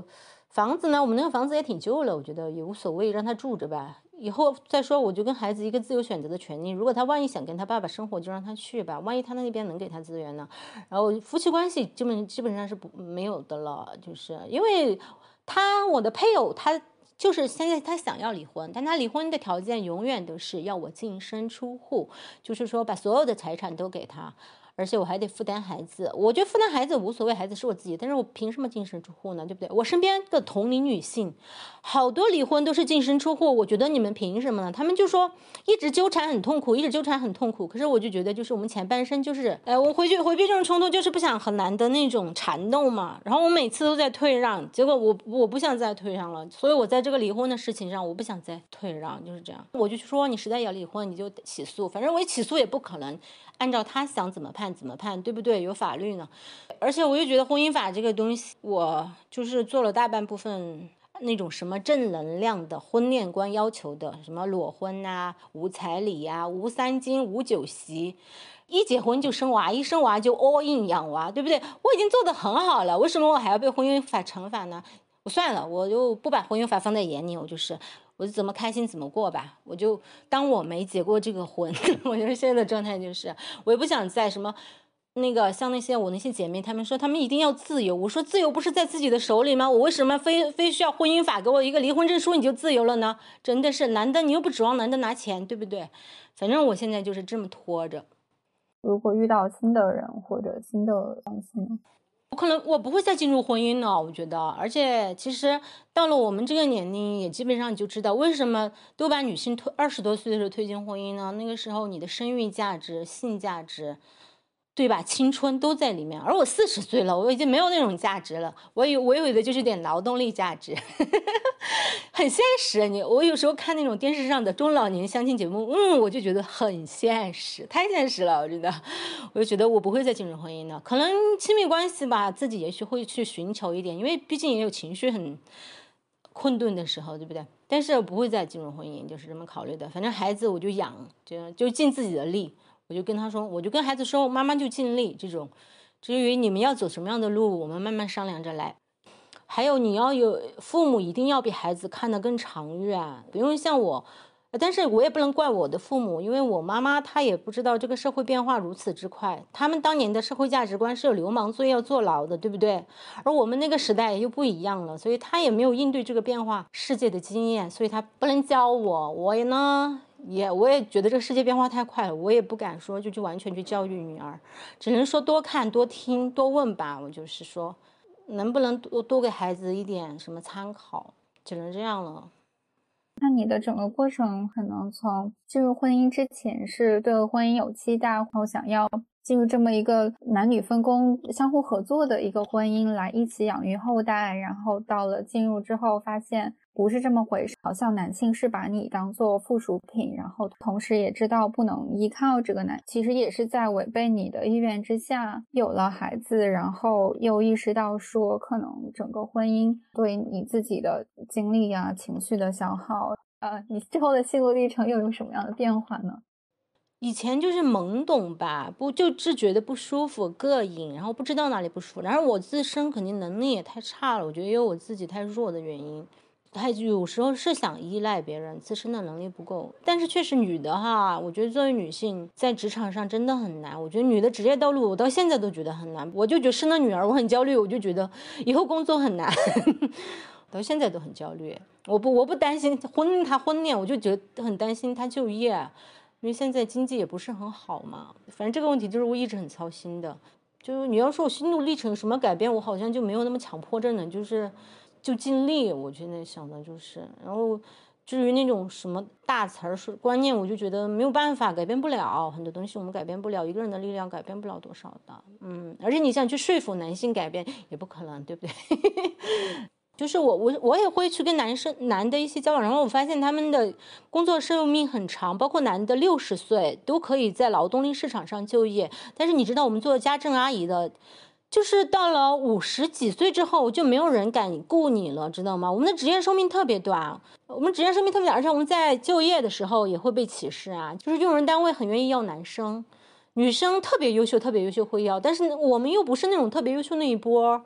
房子呢，我们那个房子也挺旧了，我觉得也无所谓，让他住着吧。以后再说，我就跟孩子一个自由选择的权利。如果他万一想跟他爸爸生活，就让他去吧。万一他那边能给他资源呢？然后夫妻关系基本上是没有的了，就是因为我的配偶他就是现在他想要离婚，但他离婚的条件永远都是要我净身出户，就是说把所有的财产都给他。而且我还得负担孩子，我觉得负担孩子无所谓，孩子是我自己，但是我凭什么净身出户呢？对不对？我身边的同龄女性，好多离婚都是净身出户，我觉得你们凭什么呢？他们就说一直纠缠很痛苦，一直纠缠很痛苦。可是我就觉得，就是我们前半生就是，我回避这种冲突，就是不想和男的那种缠斗嘛。然后我每次都在退让，结果我不想再退让了，所以我在这个离婚的事情上，我不想再退让，就是这样。我就说你实在要离婚，你就起诉，反正我一起诉也不可能按照他想怎么判，对不对？有法律呢。而且我就觉得婚姻法这个东西，我就是做了大半部分那种什么正能量的婚恋观要求的，什么裸婚啊、无彩礼啊、无三金、无酒席，一结婚就生娃，一生娃就 all in 养娃，对不对？我已经做得很好了，为什么我还要被婚姻法惩罚呢？我算了，我就不把婚姻法放在眼里，我就怎么开心怎么过吧，我就当我没结过这个婚。我觉得现在的状态就是，我也不想在什么那个像我那些姐妹，她们说她们一定要自由，我说自由不是在自己的手里吗？我为什么非需要婚姻法给我一个离婚证书你就自由了呢？真的是男的，你又不指望男的拿钱，对不对？反正我现在就是这么拖着。 如果遇到新的人或者新的关系呢？ 我不会再进入婚姻了，我觉得。而且其实到了我们这个年龄，也基本上你就知道为什么都把女性20多岁的时候推进婚姻呢？那个时候你的生育价值、性价值，对吧？青春都在里面。而我40岁了，我已经没有那种价值了，我有的就是点劳动力价值。很现实。我有时候看那种电视上的中老年相亲节目，我就觉得很现实，太现实了，我真的。我就觉得我不会再进入婚姻了。可能亲密关系吧，自己也许会去寻求一点，因为毕竟也有情绪很困顿的时候，对不对？但是我不会再进入婚姻，就是这么考虑的。反正孩子我就养，就尽自己的力。我就跟孩子说，妈妈就尽力。这种至于你们要走什么样的路，我们慢慢商量着来。还有你要有父母一定要比孩子看得更长远，不用像我。但是我也不能怪我的父母，因为我妈妈她也不知道这个社会变化如此之快，他们当年的社会价值观是有流氓罪要坐牢的，对不对？而我们那个时代又不一样了，所以她也没有应对这个变化世界的经验，所以她不能教我。我也觉得这个世界变化太快了，我也不敢说就去完全去教育女儿，只能说多看多听多问吧。我就是说能不能多给孩子一点什么参考，只能这样了。 那你的整个过程可能从进入婚姻之前是对婚姻有期待，然后想要进入这么一个男女分工相互合作的一个婚姻来一起养育后代，然后到了进入之后发现不是这么回事，好像男性是把你当做附属品，然后同时也知道不能依靠这个男，其实也是在违背你的意愿之下有了孩子，然后又意识到说可能整个婚姻对你自己的精力啊情绪的消耗，你之后的心路历程又有什么样的变化呢？ 以前就是懵懂吧，就觉得不舒服、膈应，然后不知道哪里不舒服。然后我自身肯定能力也太差了，我觉得也有我自己太弱的原因。他有时候是想依赖别人，自身的能力不够。但是确实女的哈，我觉得作为女性在职场上真的很难。我觉得女的职业道路我到现在都觉得很难。我就觉得生了女儿我很焦虑，我就觉得以后工作很难。到现在都很焦虑。我不担心婚恋，我就觉得很担心他就业。因为现在经济也不是很好嘛，反正这个问题就是我一直很操心的。就你要说我心路历程有什么改变，我好像就没有那么强迫症的，就尽力。我现在想的就是，然后至于那种什么大词儿观念，我就觉得没有办法，改变不了很多东西，我们改变不了，一个人的力量改变不了多少的。而且你想去说服男性改变也不可能，对不对？就是我也会去跟男的一些交往，然后我发现他们的工作寿命很长，包括男的60岁都可以在劳动力市场上就业。但是你知道我们做家政阿姨的，就是到了50几岁之后就没有人敢雇你了，知道吗？我们的职业寿命特别短，而且我们在就业的时候也会被歧视啊，就是用人单位很愿意要男生，女生特别优秀会要，但是我们又不是那种特别优秀那一波。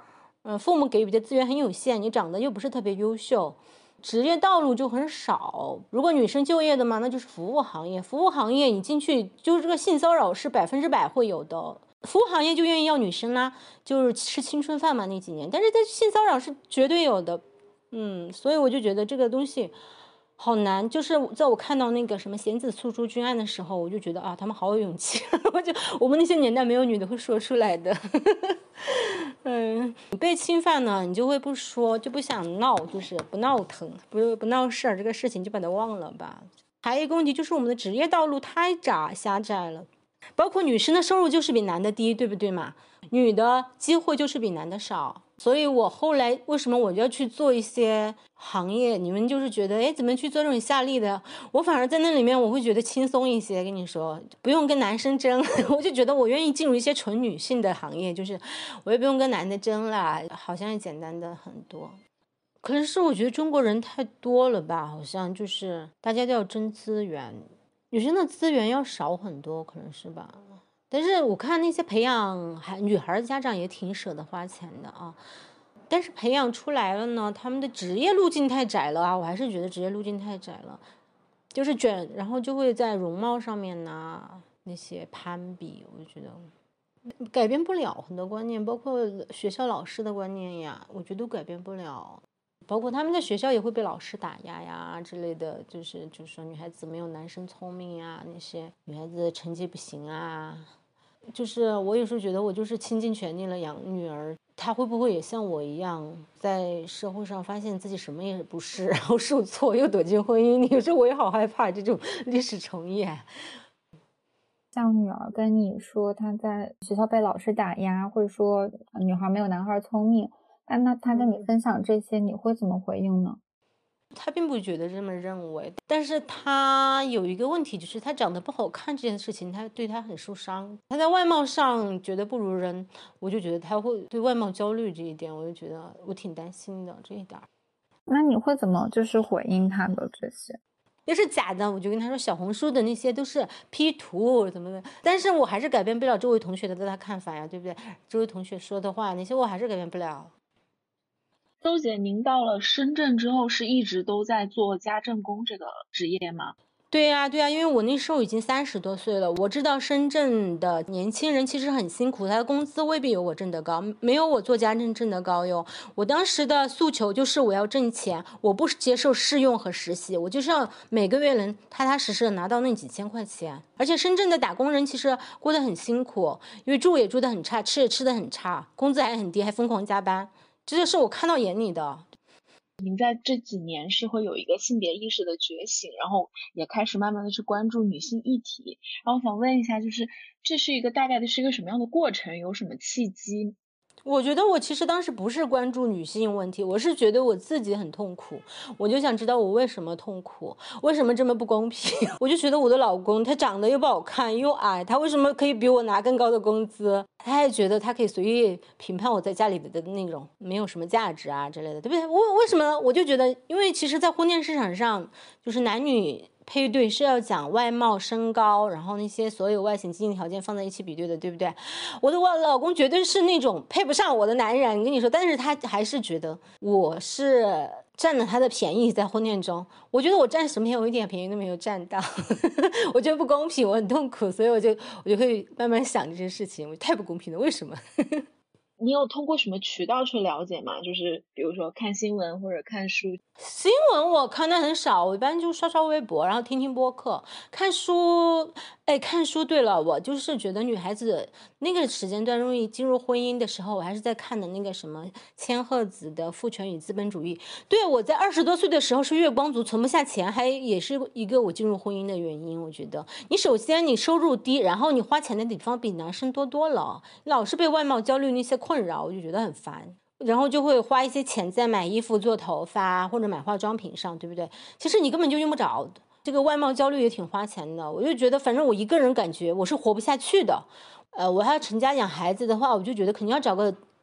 父母给予的资源很有限，你长得又不是特别优秀，职业道路就很少。如果女生就业的嘛，那就是服务行业。服务行业你进去，就是这个性骚扰是100%会有的。服务行业就愿意要女生啦，就是吃青春饭嘛那几年。但是性骚扰是绝对有的，所以我就觉得这个东西好难。就是在我看到那个什么贤子诉诸君案的时候，我就觉得啊，他们好有勇气。我们那些年代没有女的会说出来的。被侵犯呢，你就会不说，就不想闹，就是不闹腾，不闹事儿，这个事情就把它忘了吧。还有一个问题就是我们的职业道路太狭窄了，包括女生的收入就是比男的低，对不对嘛？女的机会就是比男的少。所以我后来为什么我就要去做一些行业，你们就是觉得怎么去做这种下力的，我反而在那里面我会觉得轻松一些。跟你说不用跟男生争，我就觉得我愿意进入一些纯女性的行业，就是我也不用跟男的争啦，好像也简单的很多。可能是我觉得中国人太多了吧，好像就是大家都要争资源，女生的资源要少很多，可能是吧。但是我看那些培养女孩的家长也挺舍得花钱的啊，但是培养出来了呢，他们的职业路径太窄了啊，我还是觉得职业路径太窄了，就是卷，然后就会在容貌上面呢那些攀比，我就觉得改变不了很多观念，包括学校老师的观念呀，我觉得都改变不了。包括他们在学校也会被老师打压呀之类的，就是说女孩子没有男生聪明呀，那些女孩子成绩不行啊。就是我有时候觉得我就是倾尽全力了养女儿，她会不会也像我一样在社会上发现自己什么也不是，然后受挫又躲进婚姻？有时候我也好害怕这种历史重演。 像女儿跟你说她在学校被老师打压，或者说女孩没有男孩聪明，那她跟你分享这些，你会怎么回应呢？ 他并不觉得这么认为，但是他有一个问题，就是他长得不好看这件事情，他对他很受伤。他在外貌上觉得不如人，我就觉得他会对外貌焦虑这一点，我就觉得我挺担心的这一点。 那你会怎么就是回应他的这些？ 要是假的，我就跟他说小红书的那些都是 P 图怎么的，但是我还是改变不了周围同学的对他看法呀，对不对？周围同学说的话那些我还是改变不了。 周姐，您到了深圳之后是一直都在做家政工这个职业吗？ 对呀，因为我那时候已经30多岁了，我知道深圳的年轻人其实很辛苦，他的工资未必有我挣得高，没有我做家政挣得高哟。我当时的诉求就是我要挣钱，我不接受试用和实习，我就是要每个月能踏踏实实的拿到那几千块钱。而且深圳的打工人其实过得很辛苦，因为住也住得很差，吃也吃得很差，工资还很低，还疯狂加班，这就是我看到眼里的。 您在这几年是会有一个性别意识的觉醒，然后也开始慢慢的去关注女性议题。然后我想问一下，就是这是一个大概的是一个什么样的过程？有什么契机？ 我觉得我其实当时不是关注女性问题，我是觉得我自己很痛苦，我就想知道我为什么痛苦，为什么这么不公平。我就觉得我的老公他长得又不好看又矮，他为什么可以比我拿更高的工资？他还觉得他可以随意评判我在家里的那种没有什么价值啊之类的，对不对？为什么？我就觉得，因为其实在婚恋市场上，就是男女配对是要讲外貌、身高，然后那些所有外形、经济条件放在一起比对的，对不对？我老公绝对是那种配不上我的男人，跟你说，但是他还是觉得我是占了他的便宜在婚恋中。我觉得我占什么便宜，我一点便宜都没有占到。我觉得不公平，我很痛苦，所以我就会慢慢想这些事情，我太不公平了，为什么？ 你有通过什么渠道去了解吗？就是比如说看新闻或者看书。 新闻我看的很少，我一般就刷刷微博，然后听听播客。看书，看书。对了，我就是觉得女孩子那个时间段容易进入婚姻的时候，我还是在看的那个什么千鹤子的《父权与资本主义》。对，我在20多岁的时候是月光族，存不下钱，也是一个我进入婚姻的原因。我觉得你首先你收入低，然后你花钱的地方比男生多了，老是被外貌焦虑那些困扰，我就觉得很烦。然后就会花一些钱在买衣服、做头发或者买化妆品上，对不对？其实你根本就用不着。这个外貌焦虑也挺花钱的，我就觉得反正我一个人感觉我是活不下去的。我还要成家养孩子的话，我就觉得肯定要找个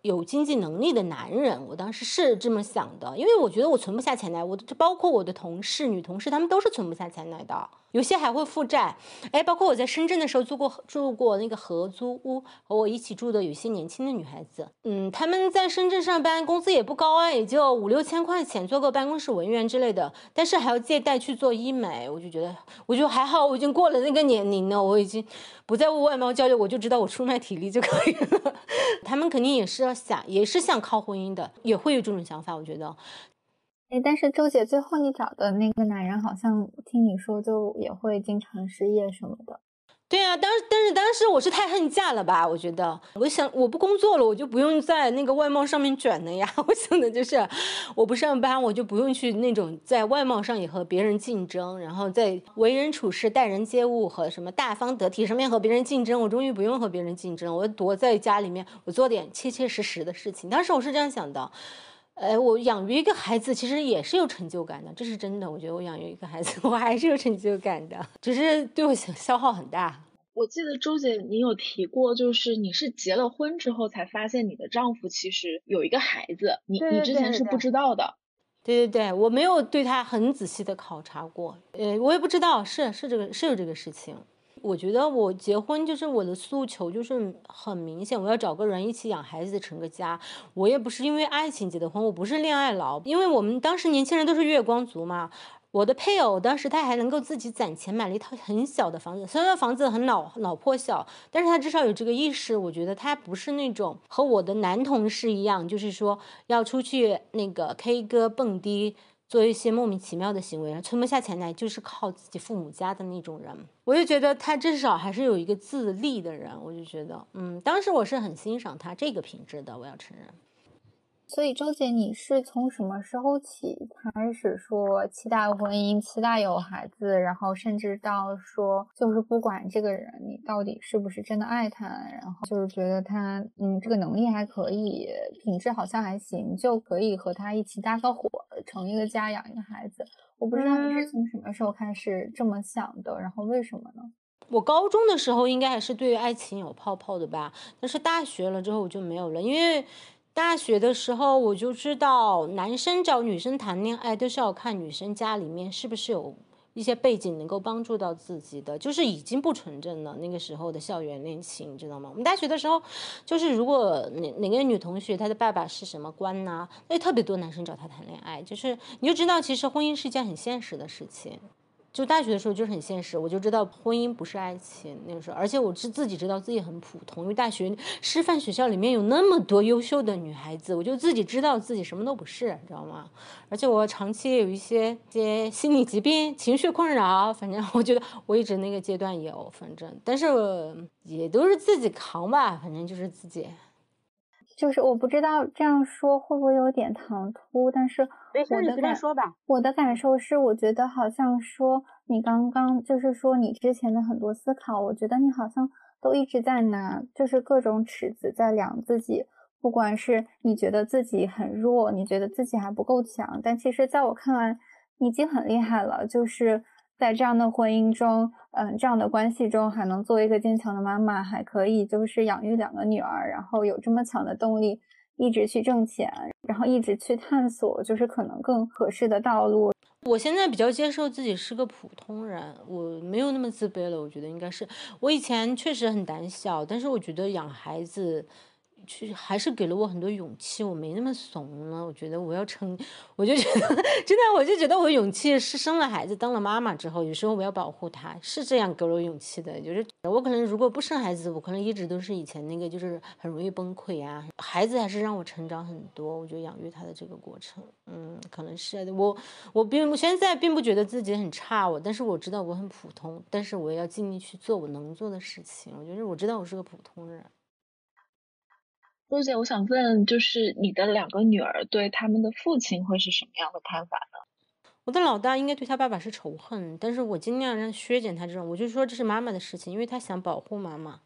有经济能力的男人，我当时是这么想的，因为我觉得我存不下钱来，包括我的同事、女同事，她们都是存不下钱来的，有些还会负债。包括我在深圳的时候住过那个合租屋，和我一起住的有些年轻的女孩子，她们在深圳上班，工资也不高啊，也就5、6千块钱，做个办公室文员之类的，但是还要借贷去做医美。我就觉得还好，我已经过了那个年龄了，我已经不再为外貌焦虑，我就知道我出卖体力就可以了。他们肯定也是想靠婚姻的，也会有这种想法，我觉得。 但是周姐最后你找的那个男人好像听你说就也会经常失业什么的。 对啊，但是当时我是太恨嫁了吧，我觉得我想我不工作了，我就不用在那个外貌上面卷了呀。我想的就是我不上班，我就不用去那种在外貌上也和别人竞争，然后在为人处事、待人接物和什么大方得体上面和别人竞争，我终于不用和别人竞争，我躲在家里面，我做点切切实实的事情。当时我是这样想的。我养育一个孩子其实也是有成就感的，这是真的。我觉得我养育一个孩子，我还是有成就感的，只是对我消耗很大。 我记得周姐你有提过，就是你是结了婚之后才发现你的丈夫其实有一个孩子，你之前是不知道的。 对对对，我没有对他很仔细的考察过，我也不知道是有这个事情。我觉得我结婚就是我的诉求就是很明显，我要找个人一起养孩子成个家。我也不是因为爱情结的婚，我不是恋爱脑，因为我们当时年轻人都是月光族嘛。我的配偶当时他还能够自己攒钱买了一套很小的房子，虽然房子很老破小，但是他至少有这个意识。我觉得他不是那种和我的男同事一样，就是说要出去那个 K 歌蹦迪，做一些莫名其妙的行为，存不下钱来就是靠自己父母家的那种人。我就觉得他至少还是有一个自立的人，我就觉得当时我是很欣赏他这个品质的，我要承认。 所以周姐，你是从什么时候起开始说期待婚姻、期待有孩子，然后甚至到说就是不管这个人你到底是不是真的爱他，然后就是觉得他这个能力还可以，品质好像还行，就可以和他一起搭个伙，成一个家，养一个孩子。我不知道你是从什么时候开始这么想的，然后为什么呢？ 我高中的时候应该还是对爱情有泡泡的吧，但是大学了之后我就没有了，因为大学的时候我就知道男生找女生谈恋爱都是要看女生家里面是不是有一些背景能够帮助到自己的，就是已经不纯正了。那个时候的校园恋情，知道吗？我们大学的时候，就是如果哪个女同学她的爸爸是什么官呐，那特别多男生找她谈恋爱，就是你就知道其实婚姻是一件很现实的事情。就大学的时候就是很现实，我就知道婚姻不是爱情那个时候，而且我自己知道自己很普通，因为大学师范学校里面有那么多优秀的女孩子，我就自己知道自己什么都不是，知道吗？而且我长期有一些心理疾病、情绪困扰，反正我觉得我一直那个阶段有，反正但是也都是自己扛吧，反正就是自己。 就是我不知道这样说会不会有点唐突，但是我的感受是，我觉得好像说你刚刚就是说你之前的很多思考，我觉得你好像都一直在拿就是各种尺子在量自己，不管是你觉得自己很弱，你觉得自己还不够强，但其实在我看来你已经很厉害了，就是在这样的婚姻中这样的关系中还能做一个坚强的妈妈，还可以就是养育2个女儿，然后有这么强的动力一直去挣钱，然后一直去探索就是可能更合适的道路。 我现在比较接受自己是个普通人，我没有那么自卑了，我觉得应该是我以前确实很胆小，但是我觉得养孩子还是给了我很多勇气，我没那么怂了。我觉得我就觉得真的，我就觉得我勇气是生了孩子当了妈妈之后，有时候我要保护他，是这样给了我勇气的。就是我可能如果不生孩子，我可能一直都是以前那个就是很容易崩溃啊。孩子还是让我成长很多，我觉得养育他的这个过程可能是我现在并不觉得自己很差，但是我知道我很普通，但是我也要尽力去做我能做的事情。我觉得我知道我是个普通人。 周姐，我想问，就是你的2个女儿对他们的父亲会是什么样的看法呢？ 我的老大应该对他爸爸是仇恨，但是我尽量让削减他这种，我就说这是妈妈的事情，因为他想保护妈妈。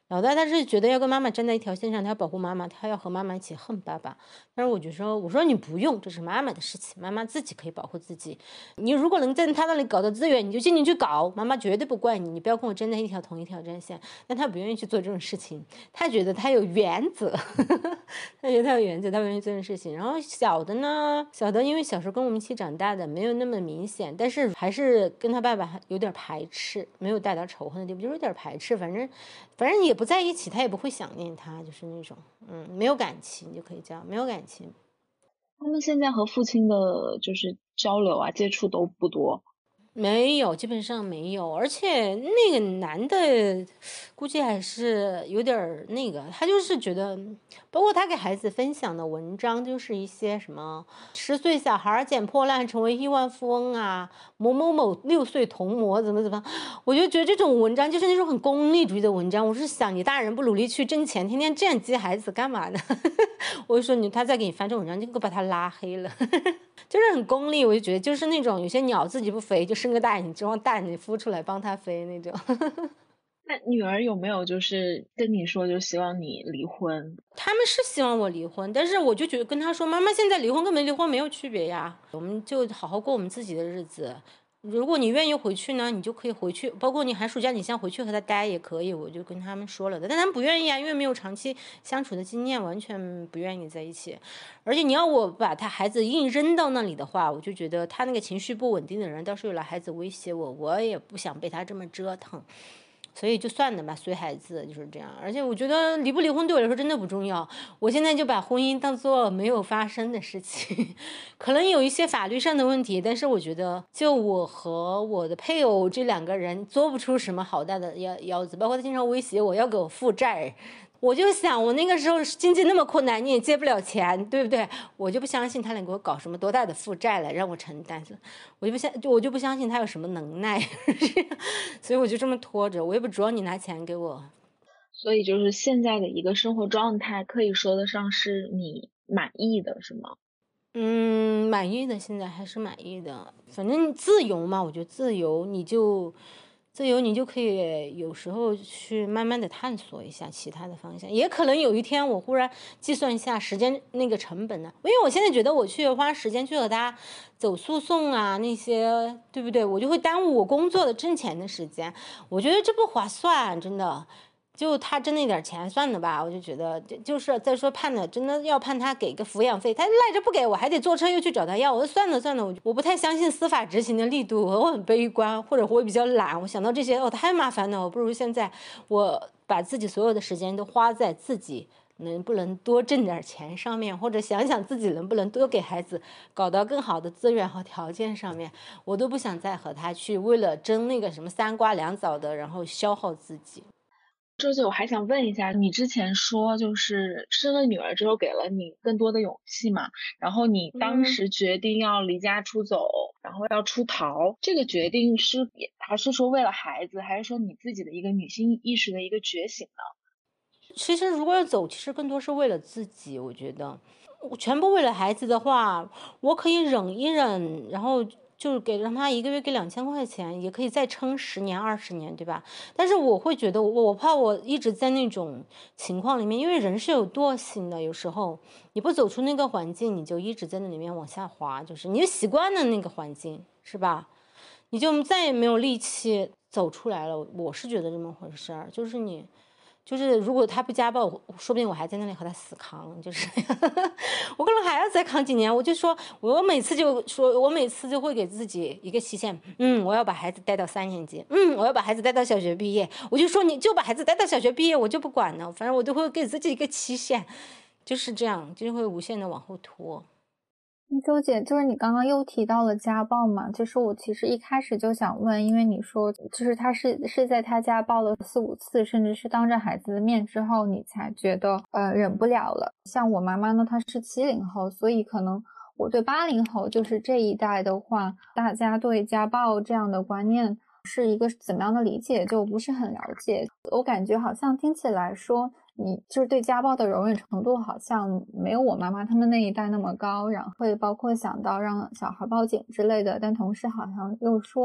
老大他是觉得要跟妈妈站在一条线上，他要保护妈妈，他要和妈妈一起恨爸爸。但是我说你不用，这是妈妈的事情，妈妈自己可以保护自己。你如果能在他那里搞到资源，你就进去搞，妈妈绝对不怪你，你不要跟我站在同一条战线。但他不愿意去做这种事情，他觉得他有原则，他觉得他有原则，他不愿意做这种事情。然后小的呢，因为小时候跟我们一起长大的，没有那么明显，但是还是跟他爸爸有点排斥，没有带到仇恨的地步，就是有点排斥，反正也不在一起，他也不会想念他，就是那种没有感情就可以叫没有感情。 他们现在和父亲的就是交流啊接触都不多。 没有，基本上没有，而且那个男的估计还是有点那个，他就是觉得，包括他给孩子分享的文章，就是一些什么10岁小孩捡破烂成为亿万富翁啊，某某某6岁童模怎么，我就觉得这种文章就是那种很功利主义的文章。我是想你大人不努力去挣钱，天天这样激孩子干嘛呢？我就说他再给你翻这种文章，就给我把他拉黑了。就是很功利，我就觉得就是那种有些鸟自己不飞，就生个蛋，你指望蛋你孵出来帮它飞那种。 那女儿有没有就是跟你说，就希望你离婚？ 他们是希望我离婚，但是我就觉得跟他说，妈妈现在离婚跟没离婚没有区别呀，我们就好好过我们自己的日子。如果你愿意回去呢，你就可以回去，包括你寒暑假你想回去和他待也可以，我就跟他们说了的，但他们不愿意啊，因为没有长期相处的经验，完全不愿意在一起。而且你要我把他孩子硬扔到那里的话，我就觉得他那个情绪不稳定的人，到时候有了孩子威胁我，我也不想被他这么折腾。所以就算了吧，随孩子就是这样。而且我觉得离不离婚对我来说真的不重要，我现在就把婚姻当做没有发生的事情。可能有一些法律上的问题，但是我觉得就我和我的配偶这2个人做不出什么好大的腰子，包括他经常威胁我要给我负债。我就想，我那个时候经济那么困难，你也借不了钱，对不对？我就不相信他能给我搞什么多大的负债来让我承担，我就不相信他有什么能耐，所以我就这么拖着，我也不指望你拿钱给我。 所以就是现在的一个生活状态，可以说得上是你满意的，是吗？ 满意的，现在还是满意的。反正自由嘛，我觉得自由你就可以有时候去慢慢的探索一下其他的方向。也可能有一天我忽然计算一下时间那个成本呢，因为我现在觉得我去花时间去和他走诉讼啊那些，对不对？我就会耽误我工作的挣钱的时间，我觉得这不划算，真的。就他挣那点钱算了吧，我就觉得就是再说判的，真的要判他给个抚养费，他赖着不给我，还得坐车又去找他要，我说算了，我不太相信司法执行的力度，我很悲观，或者我比较懒，我想到这些太麻烦了，我不如现在我把自己所有的时间都花在自己能不能多挣点钱上面，或者想想自己能不能多给孩子搞到更好的资源和条件上面，我都不想再和他去为了争那个什么3瓜2枣的，然后消耗自己。 周姐，我还想问一下，你之前说就是生了女儿之后给了你更多的勇气嘛？然后你当时决定要离家出走，然后要出逃，这个决定还是说为了孩子，还是说你自己的一个女性意识的一个觉醒呢？ 其实如果要走，其实更多是为了自己，我觉得全部为了孩子的话，我可以忍一忍，然后就是让他1个月给2000块钱，也可以再撑10年20年，对吧？但是我会觉得我怕我一直在那种情况里面，因为人是有惰性的，有时候你不走出那个环境，你就一直在那里面往下滑，就是你就习惯了那个环境，是吧？你就再也没有力气走出来了。我是觉得这么回事儿，就是如果他不家暴，说不定我还在那里和他死扛，就是我可能还要再扛几年。我就说，我每次就会给自己一个期限，我要把孩子带到3年级，我要把孩子带到小学毕业。我就说你就把孩子带到小学毕业，我就不管了，反正我都会给自己一个期限，就是这样，就会无限的往后拖。 周姐，就是你刚刚又提到了家暴嘛，就是我其实一开始就想问，因为你说就是他是在他家暴了4、5次，甚至是当着孩子的面之后，你才觉得忍不了了。像我妈妈呢，她是70后，所以可能我对80后就是这一代的话，大家对家暴这样的观念是一个怎么样的理解，就不是很了解。我感觉好像听起来说你就是对家暴的容忍程度好像没有我妈妈他们那一代那么高，然后会包括想到让小孩报警之类的，但同时好像又说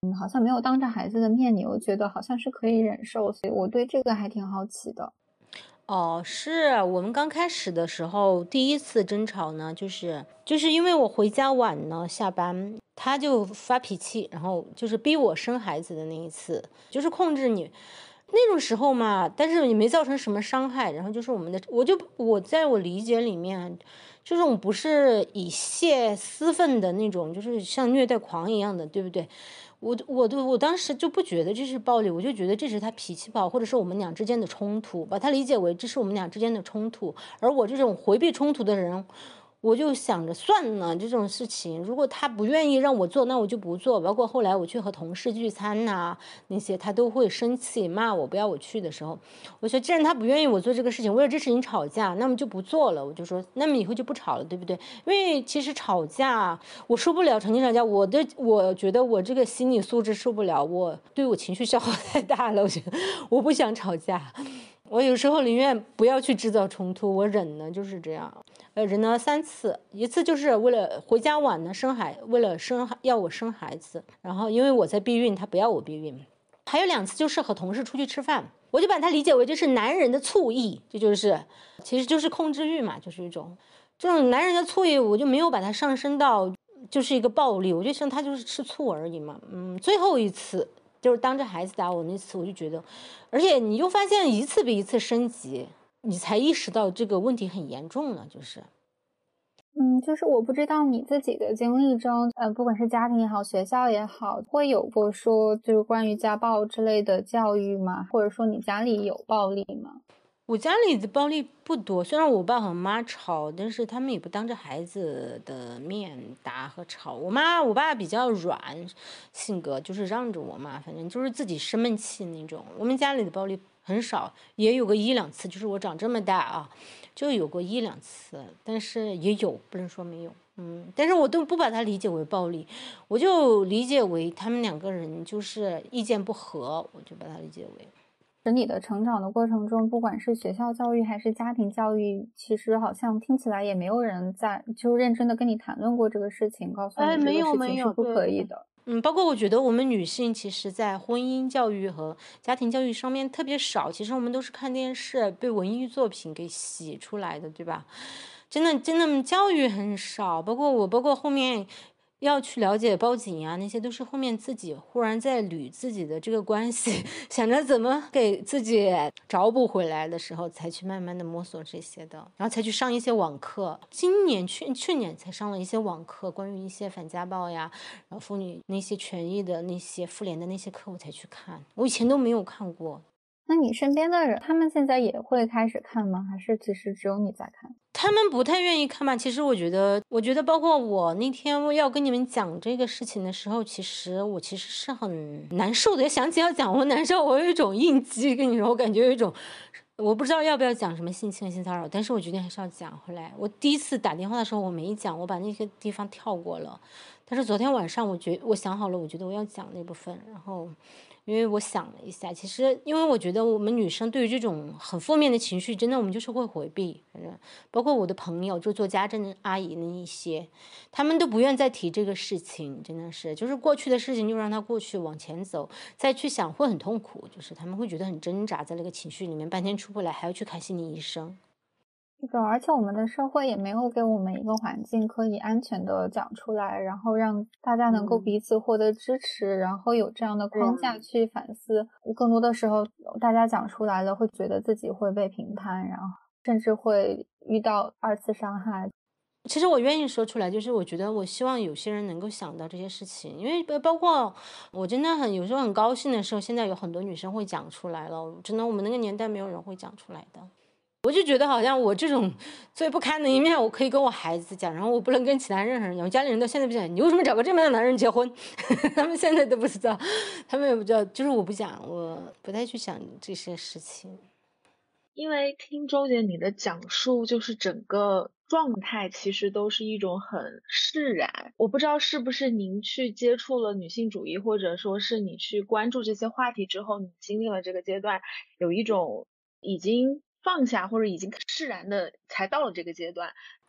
好像没有当着孩子的面，你又觉得好像是可以忍受，所以我对这个还挺好奇的。 哦，是我们刚开始的时候，第一次争吵呢，就是因为我回家晚了，下班他就发脾气，然后就是逼我生孩子的那一次，就是控制你。那种时候嘛，但是也没造成什么伤害，然后就是我在我理解里面，这种不是以泄私愤的那种，就是像虐待狂一样的，对不对？我当时就不觉得这是暴力，我就觉得这是他脾气暴，或者是我们俩之间的冲突，把它理解为这是我们俩之间的冲突。而我这种回避冲突的人，我就想着算了，这种事情如果他不愿意让我做，那我就不做。包括后来我去和同事聚餐呐，那些他都会生气骂我不要我去的时候，我说既然他不愿意我做这个事情，为了这事情吵架，那么就不做了。我就说那么以后就不吵了，对不对？因为其实吵架我受不了，长期吵架我觉得我这个心理素质受不了，我对我情绪消耗太大了，我觉得我不想吵架。我有时候宁愿不要去制造冲突，我忍了，就是这样。忍了3次，一次就是为了回家晚了为了要我生孩子，然后因为我在避孕，他不要我避孕。还有2次就是和同事出去吃饭，我就把它理解为这是男人的醋意，其实就是控制欲嘛，就是一种这种男人的醋意，我就没有把它上升到就是一个暴力，我就像他就是吃醋而已嘛。最后一次就是当着孩子打我那次，我就觉得，而且你又发现一次比一次升级，你才意识到这个问题很严重了，就是。 就是我不知道你自己的经历中，不管是家庭也好，学校也好，会有过说就是关于家暴之类的教育吗？或者说你家里有暴力吗？ 我家里的暴力不多，虽然我爸和妈吵，但是他们也不当着孩子的面打和吵。我爸比较软性格，就是让着我妈，反正就是自己生闷气那种。我们家里的暴力很少，也有个1-2次，就是我长这么大啊，就有过1-2次，但是也有，不能说没有。但是我都不把它理解为暴力，我就理解为他们2个人就是意见不合，我就把它理解为。 你的成长的过程中，不管是学校教育还是家庭教育，其实好像听起来也没有人就认真的跟你谈论过这个事情，告诉你这个事情是不可以的。 包括我觉得我们女性其实在婚姻教育和家庭教育上面特别少，其实我们都是看电视被文艺作品给洗出来的，对吧？真的教育很少，包括后面要去了解报警啊，那些都是后面自己忽然在捋自己的这个关系，想着怎么给自己找补回来的时候，才去慢慢的摸索这些的，然后才去上一些网课。今年去年才上了一些网课，关于一些反家暴呀，然后妇女那些权益的那些妇联的那些课，我才去看，我以前都没有看过。 那你身边的人，他们现在也会开始看吗？还是其实只有你在看？ 他们不太愿意看吧。其实我觉得包括我那天要跟你们讲这个事情的时候，其实是很难受的。想起要讲我难受，我有一种应激，跟你说，我感觉有一种，我不知道要不要讲什么性侵、性骚扰，但是我决定还是要讲回来。我第一次打电话的时候我没讲，我把那些地方跳过了。但是昨天晚上我想好了，我觉得我要讲那部分，然后。因为我想了一下，其实因为我觉得我们女生对于这种很负面的情绪，真的我们就是会回避。反正包括我的朋友，就做家政的阿姨那一些，他们都不愿再提这个事情，真的是，就是过去的事情就让它过去，往前走，再去想会很痛苦，就是他们会觉得很挣扎在那个情绪里面，半天出不来，还要去看心理医生。 对，而且我们的社会也没有给我们一个环境可以安全的讲出来，然后让大家能够彼此获得支持，然后有这样的框架去反思。更多的时候大家讲出来了，会觉得自己会被评判，然后甚至会遇到2次伤害。 其实我愿意说出来，就是我觉得我希望有些人能够想到这些事情，因为包括我真的有时候很高兴的时候，现在有很多女生会讲出来了，真的我们那个年代没有人会讲出来的。我就觉得好像我这种最不堪的一面，我可以跟我孩子讲，然后我不能跟其他任何人讲。我家里人到现在不讲，你为什么找个这么样的男人结婚？他们现在都不知道，他们也不知道，就是我不讲，我不太去想这些事情。 因为听周姐你的讲述，就是整个状态其实都是一种很释然。我不知道是不是您去接触了女性主义，或者说是你去关注这些话题之后，你经历了这个阶段，有一种已经放下或者已经释然的才到了这个阶段。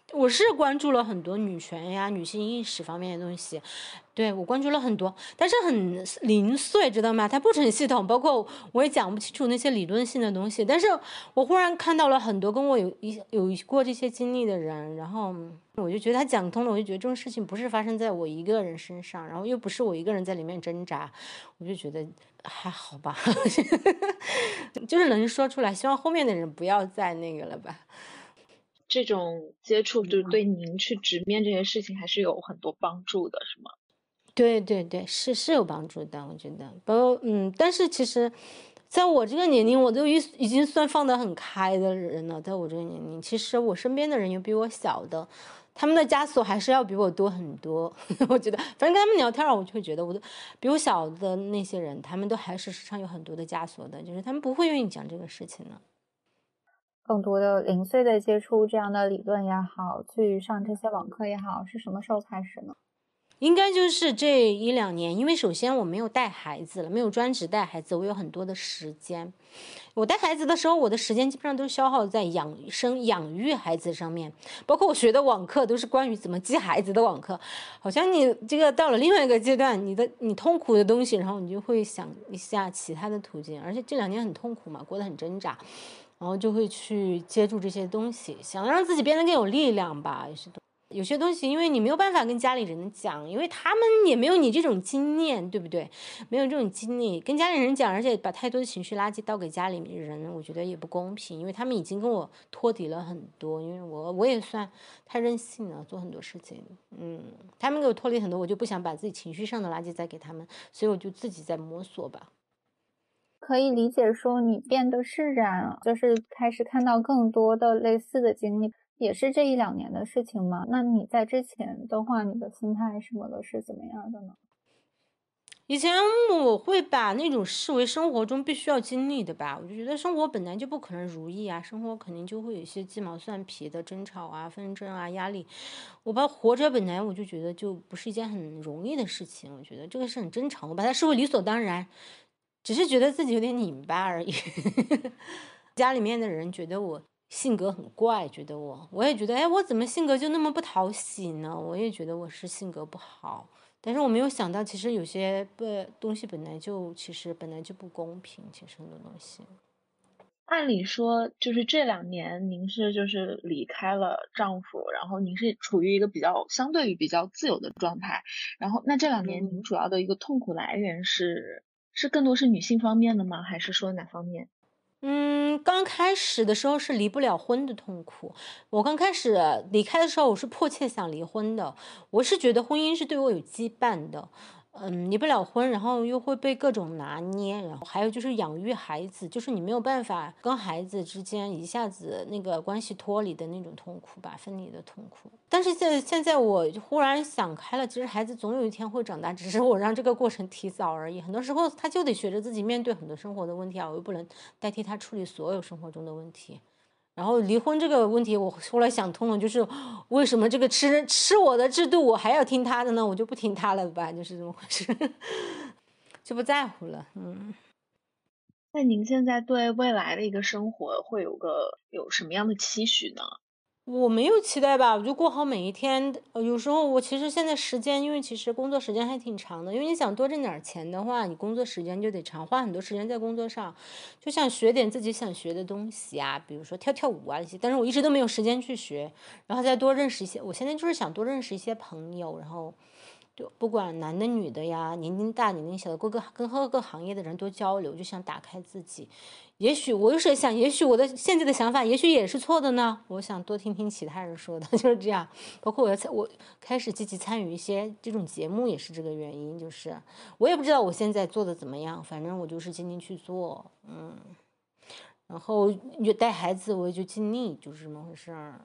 我是关注了很多女权呀、女性意识方面的东西，对，我关注了很多，但是很零碎，知道吗？它不成系统，包括我也讲不清楚那些理论性的东西。但是我忽然看到了很多跟我有过这些经历的人，然后我就觉得他讲通了，我就觉得这种事情不是发生在我一个人身上，然后又不是我一个人在里面挣扎，我就觉得还好吧，就是能说出来，希望后面的人不要再那个了吧。 这种接触就是对您去直面这些事情还是有很多帮助的，是吗？ 对对对，是有帮助的，我觉得。但是其实，在我这个年龄，我都已经算放得很开的人了。在我这个年龄，其实我身边的人有比我小的，他们的枷锁还是要比我多很多。我觉得，反正跟他们聊天，我就会觉得，比我小的那些人，他们都还是时常有很多的枷锁的，就是他们不会愿意讲这个事情的。 更多的零碎的接触这样的理论也好，去上这些网课也好，是什么时候开始呢？ 应该就是这1-2年，因为首先我没有带孩子了，没有专职带孩子，我有很多的时间。我带孩子的时候，我的时间基本上都消耗在养育孩子上面，包括我学的网课都是关于怎么记孩子的网课。好像你这个到了另外一个阶段，你痛苦的东西，然后你就会想一下其他的途径，而且这2年很痛苦嘛，过得很挣扎，然后就会去接触这些东西，想让自己变得更有力量吧，有些东西，因为你没有办法跟家里人讲，因为他们也没有你这种经验，对不对？没有这种经历，跟家里人讲，而且把太多的情绪垃圾倒给家里人，我觉得也不公平，因为他们已经跟我脱离了很多，因为我也算太任性了，做很多事情，他们给我脱离很多，我就不想把自己情绪上的垃圾再给他们，所以我就自己在摸索吧。 可以理解说你变得释然了，就是开始看到更多的类似的经历，也是这1-2年的事情吗？那你在之前的话，你的心态什么的是怎么样的呢？ 以前我会把那种视为生活中必须要经历的吧，我就觉得生活本来就不可能如意啊，生活肯定就会有一些鸡毛蒜皮的争吵啊、纷争啊、压力。我把活着本来我就觉得就不是一件很容易的事情，我觉得这个是很正常，我把它视为理所当然，只是觉得自己有点拧巴而已。家里面的人觉得我性格很怪，觉得我也觉得，哎，我怎么性格就那么不讨喜呢？我也觉得我是性格不好。但是我没有想到，其实有些东西本来就不公平，其实很多东西。 按理说，就是这2年您是就是离开了丈夫，然后您是处于一个相对于比较自由的状态。然后那这2年您主要的一个痛苦来源是更多是女性方面的吗？还是说哪方面？ 刚开始的时候是离不了婚的痛苦。我刚开始离开的时候，我是迫切想离婚的。我是觉得婚姻是对我有羁绊的，离不了婚，然后又会被各种拿捏，然后还有就是养育孩子，就是你没有办法跟孩子之间一下子那个关系脱离的那种痛苦吧，分离的痛苦。但是现在我忽然想开了，其实孩子总有一天会长大，只是我让这个过程提早而已。很多时候他就得学着自己面对很多生活的问题啊，我又不能代替他处理所有生活中的问题。然后离婚这个问题，我后来想通了，就是为什么这个吃我的制度我还要听他的呢？我就不听他了吧，就是这么回事，就不在乎了。 那您现在对未来的一个生活会有什么样的期许呢？ 我没有期待吧，我就过好每一天。有时候我其实现在时间，因为其实工作时间还挺长的，因为你想多挣点钱的话，你工作时间就得长，花很多时间在工作上，就想学点自己想学的东西啊，比如说跳舞啊这些，但是我一直都没有时间去学，然后再多认识一些，我现在就是想多认识一些朋友，然后就不管男的女的呀，年龄大年龄小的，跟各个行业的人多交流，就想打开自己。也许我有时候想，也许我的现在的想法，也许也是错的呢。我想多听听其他人说的，就是这样。包括我开始积极参与一些这种节目，也是这个原因。就是我也不知道我现在做的怎么样，反正我就是尽力去做，然后带孩子我也就尽力，就是这么回事儿，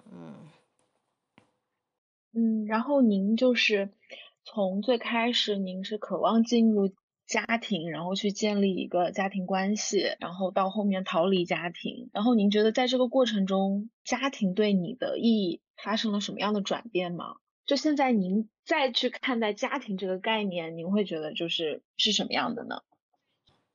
然后您就是从最开始您是渴望进入家庭，然后去建立一个家庭关系，然后到后面逃离家庭，然后您觉得在这个过程中，家庭对你的意义发生了什么样的转变吗？就现在您再去看待家庭这个概念，您会觉得是什么样的呢？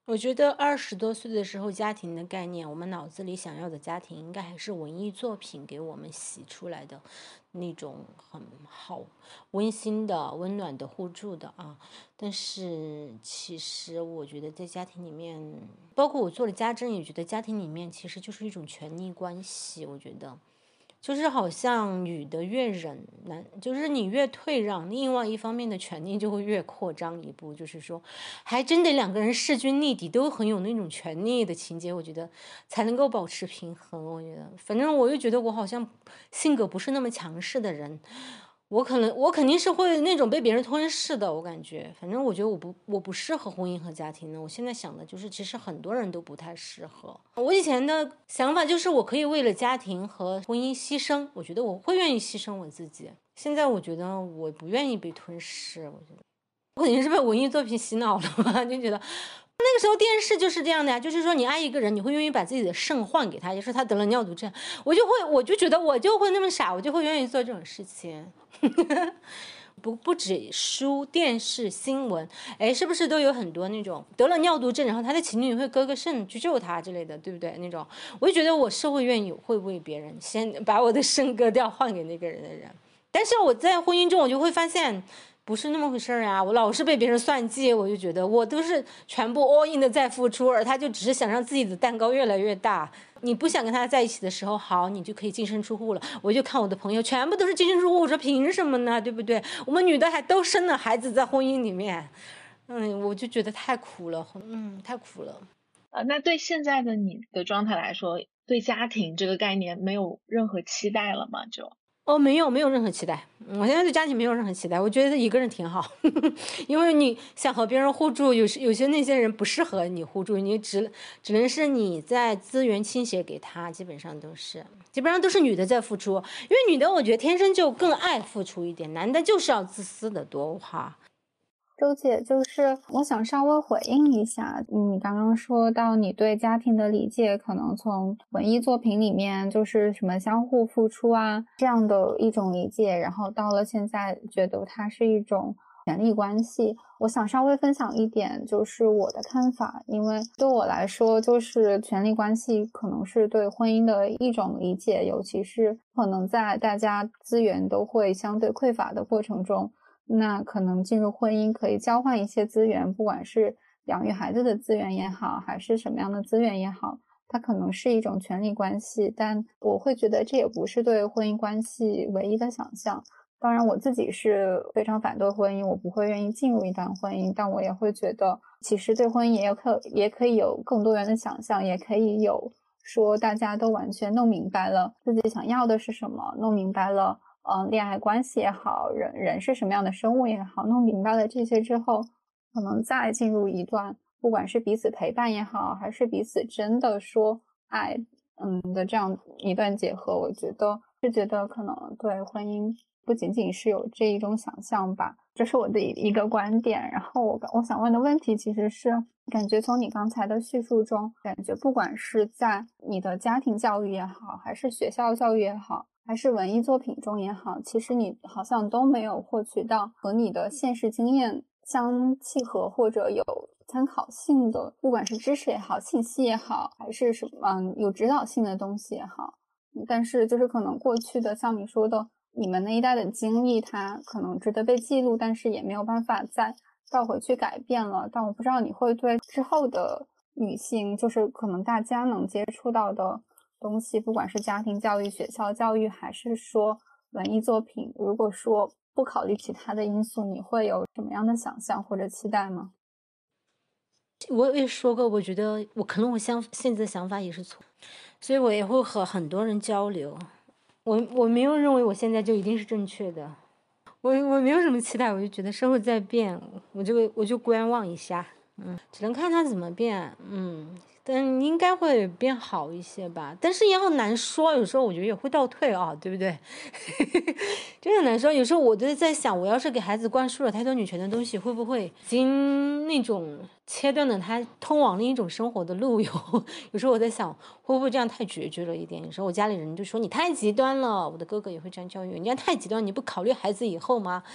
我觉得20多岁的时候，家庭的概念，我们脑子里想要的家庭，应该还是文艺作品给我们洗出来的那种很好、温馨的、温暖的、互助的啊。但是其实我觉得在家庭里面，包括我做了家政，也觉得家庭里面其实就是一种权力关系。我觉得。就是好像女的越忍，就是你越退让，另外一方面的权利就会越扩张一步，就是说，还真得两个人势均力敌，都很有那种权力的情节，我觉得才能够保持平衡。我觉得，反正我又觉得我好像性格不是那么强势的人。我肯定是会那种被别人吞噬的，我感觉，反正我觉得我不适合婚姻和家庭呢。我现在想的就是，其实很多人都不太适合。我以前的想法就是，我可以为了家庭和婚姻牺牲，我觉得我会愿意牺牲我自己。现在我觉得我不愿意被吞噬，我觉得我肯定是被文艺作品洗脑了吧，就觉得。那个时候电视就是这样的呀，就是说你爱一个人，你会愿意把自己的肾换给他，也是他得了尿毒症，我就觉得我就会那么傻，我就会愿意做这种事情。不止书、电视、新闻，哎，是不是都有很多那种得了尿毒症，然后他的情侣会割个肾去救他之类的，对不对？那种，我就觉得我是会愿意会为别人先把我的肾割掉换给那个人的人。但是我在婚姻中，我就会发现不是那么回事啊！我老是被别人算计，我就觉得我都是全部 all in 的在付出，而他就只是想让自己的蛋糕越来越大。你不想跟他在一起的时候，好，你就可以净身出户了。我就看我的朋友全部都是净身出户，我说凭什么呢？对不对？我们女的还都生了孩子在婚姻里面，我就觉得太苦了，太苦了。 那对现在的你的状态来说，对家庭这个概念没有任何期待了吗？ 没有任何期待。我现在对家庭没有任何期待，我觉得一个人挺好。因为你想和别人互助，有些那些人不适合你互助，你只能是你在资源倾斜给他，基本上都是女的在付出，因为女的我觉得天生就更爱付出一点，男的就是要自私的多哈。 周姐，就是我想稍微回应一下，你刚刚说到你对家庭的理解，可能从文艺作品里面就是什么相互付出啊这样的一种理解，然后到了现在觉得它是一种权力关系。我想稍微分享一点，就是我的看法，因为对我来说，就是权力关系可能是对婚姻的一种理解，尤其是可能在大家资源都会相对匮乏的过程中。那可能进入婚姻可以交换一些资源，不管是养育孩子的资源也好，还是什么样的资源也好，它可能是一种权力关系，但我会觉得这也不是对婚姻关系唯一的想象。当然我自己是非常反对婚姻，我不会愿意进入一段婚姻，但我也会觉得其实对婚姻也可以有更多元的想象，也可以有说大家都完全弄明白了自己想要的是什么，弄明白了恋爱关系也好，人是什么样的生物也好，弄明白了这些之后，可能再进入一段，不管是彼此陪伴也好，还是彼此真的说爱，的这样一段结合，我觉得可能对婚姻不仅仅是有这一种想象吧，这是我的一个观点。然后我想问的问题其实是，感觉从你刚才的叙述中，感觉不管是在你的家庭教育也好，还是学校教育也好，还是文艺作品中也好，其实你好像都没有获取到和你的现实经验相契合或者有参考性的，不管是知识也好，信息也好，还是什么有指导性的东西也好。但是就是可能过去的像你说的你们那一代的经历，它可能值得被记录，但是也没有办法再倒回去改变了。但我不知道你会对之后的女性，就是可能大家能接触到的东西，不管是家庭教育、学校教育，还是说文艺作品，如果说不考虑其他的因素，你会有什么样的想象或者期待吗？ 我也说过，我觉得可能我现在的想法也是错，所以我也会和很多人交流。我没有认为我现在就一定是正确的，我没有什么期待，我就觉得社会在变，我就观望一下，只能看它怎么变，但应该会变好一些吧，但是也很难说，有时候我觉得也会倒退啊，对不对？真的难说，有时候我都在想，我要是给孩子灌输了太多女权的东西，会不会已经那种切断了他通往另一种生活的路有有时候我在想，会不会这样太决绝了一点？有时候我家里人就说你太极端了，我的哥哥也会这样教育你，这样太极端，你不考虑孩子以后吗？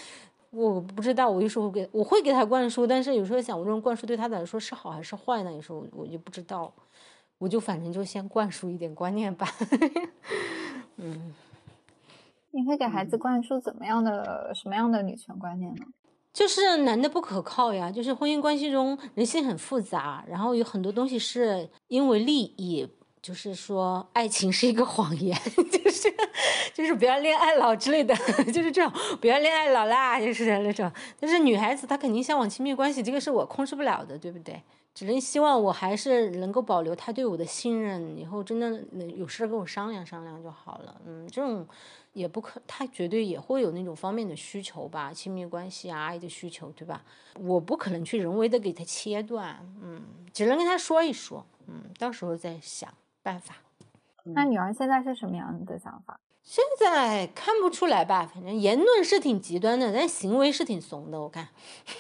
我不知道，我有时候我会给他灌输，但是有时候想，我这种灌输对他来说是好还是坏呢？有时候我就不知道，我就反正就先灌输一点观念吧。 你会给孩子灌输什么样的女权观念呢？ 就是男的不可靠呀，就是婚姻关系中人性很复杂，然后有很多东西是因为利益，就是说爱情是一个谎言，就是不要恋爱脑之类的，就是这种不要恋爱脑啦，就是那种。但是女孩子她肯定向往亲密关系，这个是我控制不了的，对不对？只能希望我还是能够保留他对我的信任，以后真的有事跟我商量商量就好了。这种也不可，他绝对也会有那种方面的需求吧，亲密关系啊，爱的需求，对吧？我不可能去人为的给他切断，只能跟他说一说，到时候再想办法。 那女儿现在是什么样的想法？ 现在看不出来吧，反正言论是挺极端的，但行为是挺怂的，我看。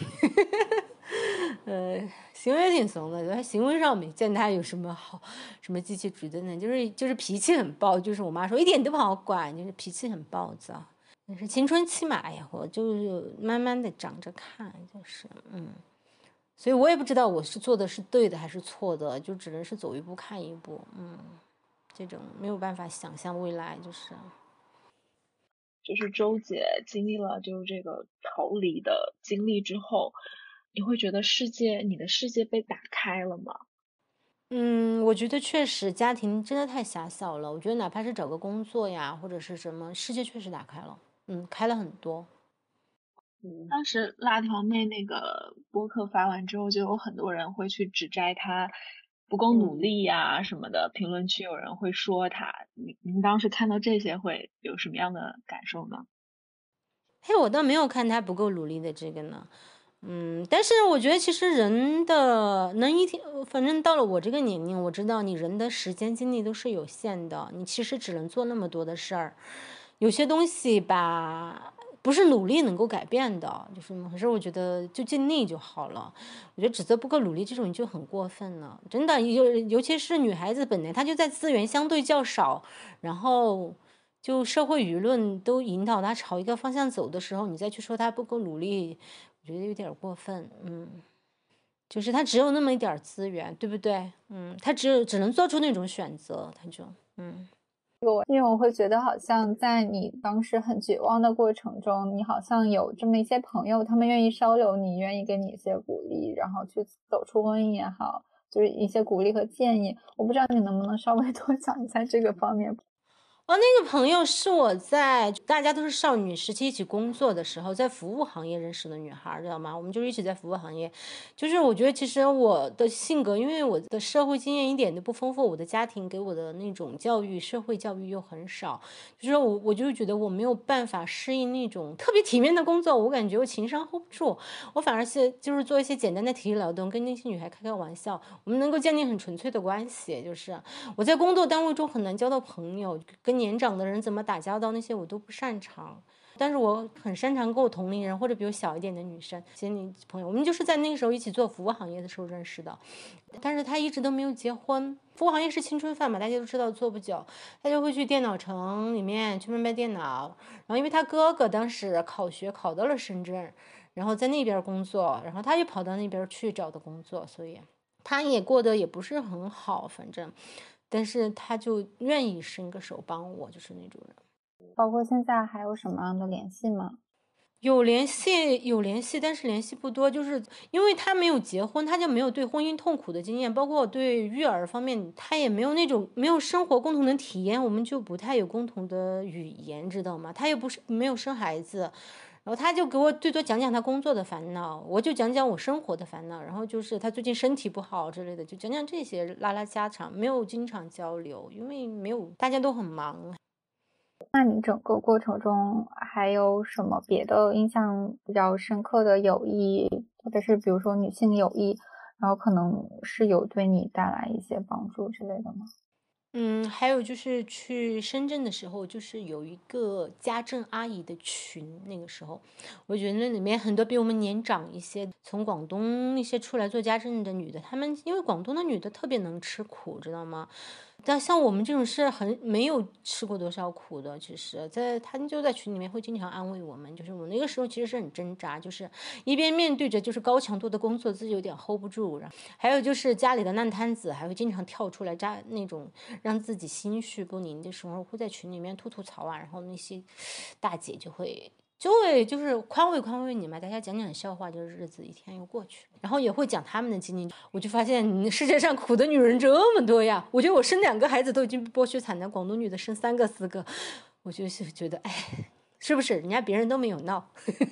行为挺怂的，他行为上没见他有什么好，什么积极主动的，就是脾气很暴，就是我妈说一点都不好管，就是脾气很暴躁。但是青春期嘛，哎呀，我就慢慢的长着看，就是所以我也不知道我是做的是对的还是错的，就只能是走一步看一步，这种没有办法想象未来， 就是周姐经历了就是这个逃离的经历之后，你会觉得你的世界被打开了吗？ 我觉得确实家庭真的太狭小了。我觉得哪怕是找个工作呀，或者是什么，世界确实打开了，开了很多。 当时辣条妹那个播客发完之后，就有很多人会去指摘她不够努力呀什么的，评论区有人会说她。您当时看到这些会有什么样的感受呢？ 嘿，我倒没有看他不够努力的这个呢，但是我觉得其实人的能一天，反正到了我这个年龄，我知道你人的时间精力都是有限的，你其实只能做那么多的事儿，有些东西吧，不是努力能够改变的，就是可是我觉得就尽力就好了。我觉得指责不够努力这种就很过分了，真的，尤其是女孩子本来她就在资源相对较少，然后就社会舆论都引导她朝一个方向走的时候，你再去说她不够努力，我觉得有点过分。就是她只有那么一点资源，对不对？她只能做出那种选择，她就因为我会觉得好像在你当时很绝望的过程中，你好像有这么一些朋友，他们愿意收留你，愿意给你一些鼓励，然后去走出婚姻也好，就是一些鼓励和建议。我不知道你能不能稍微多讲一下这个方面。 那个朋友是我在大家都是少女时期一起工作的时候，在服务行业认识的女孩，知道吗？我们就是一起在服务行业。就是我觉得其实我的性格，因为我的社会经验一点都不丰富，我的家庭给我的那种教育，社会教育又很少，就是我就觉得我没有办法适应那种特别体面的工作，我感觉我情商 hold 不住，我反而是就是做一些简单的体力劳动，跟那些女孩开开玩笑，我们能够建立很纯粹的关系。就是我在工作单位中很难交到朋友，跟年长的人怎么打交道那些我都不擅长，但是我很擅长跟我同龄人或者比我小一点的女生建立朋友。我们就是在那个时候一起做服务行业的时候认识的，但是他一直都没有结婚。服务行业是青春饭嘛，大家都知道做不久，他就会去电脑城里面去卖电脑。然后因为他哥哥当时考学考到了深圳，然后在那边工作，然后他就跑到那边去找的工作，所以他也过得也不是很好，反正。但是他就愿意伸个手帮我，就是那种人。 包括现在还有什么样的联系吗？ 有联系，但是联系不多，就是因为他没有结婚，他就没有对婚姻痛苦的经验，包括对育儿方面，他也没有那种没有生活共同的体验，我们就不太有共同的语言，知道吗？他又不是没有生孩子，然后他就给我最多讲讲他工作的烦恼，我就讲讲我生活的烦恼，然后就是他最近身体不好之类的，就讲讲这些拉拉家常，没有经常交流，因为没有大家都很忙。 那你整个过程中还有什么别的印象比较深刻的友谊，或者是比如说女性友谊，然后可能是有对你带来一些帮助之类的吗？ 还有就是去深圳的时候，就是有一个家政阿姨的群，那个时候，我觉得那里面很多比我们年长一些，从广东那些出来做家政的女的，她们因为广东的女的特别能吃苦，知道吗？ 但像我们这种是没有吃过多少苦的，其实他就在群里面会经常安慰我们，就是我那个时候其实是很挣扎，就是一边面对着就是高强度的工作，自己有点 hold 不住，然后还有就是家里的烂摊子，还会经常跳出来那种让自己心绪不宁的时候，会在群里面吐槽啊，然后那些大姐就会就是宽慰你嘛，大家讲讲笑话，就是日子一天又过去了，然后也会讲他们的经历。我就发现世界上苦的女人这么多呀，我觉得我生2个孩子都已经剥削惨的，广东女的生3个4个，我就是觉得哎，是不是人家别人都没有闹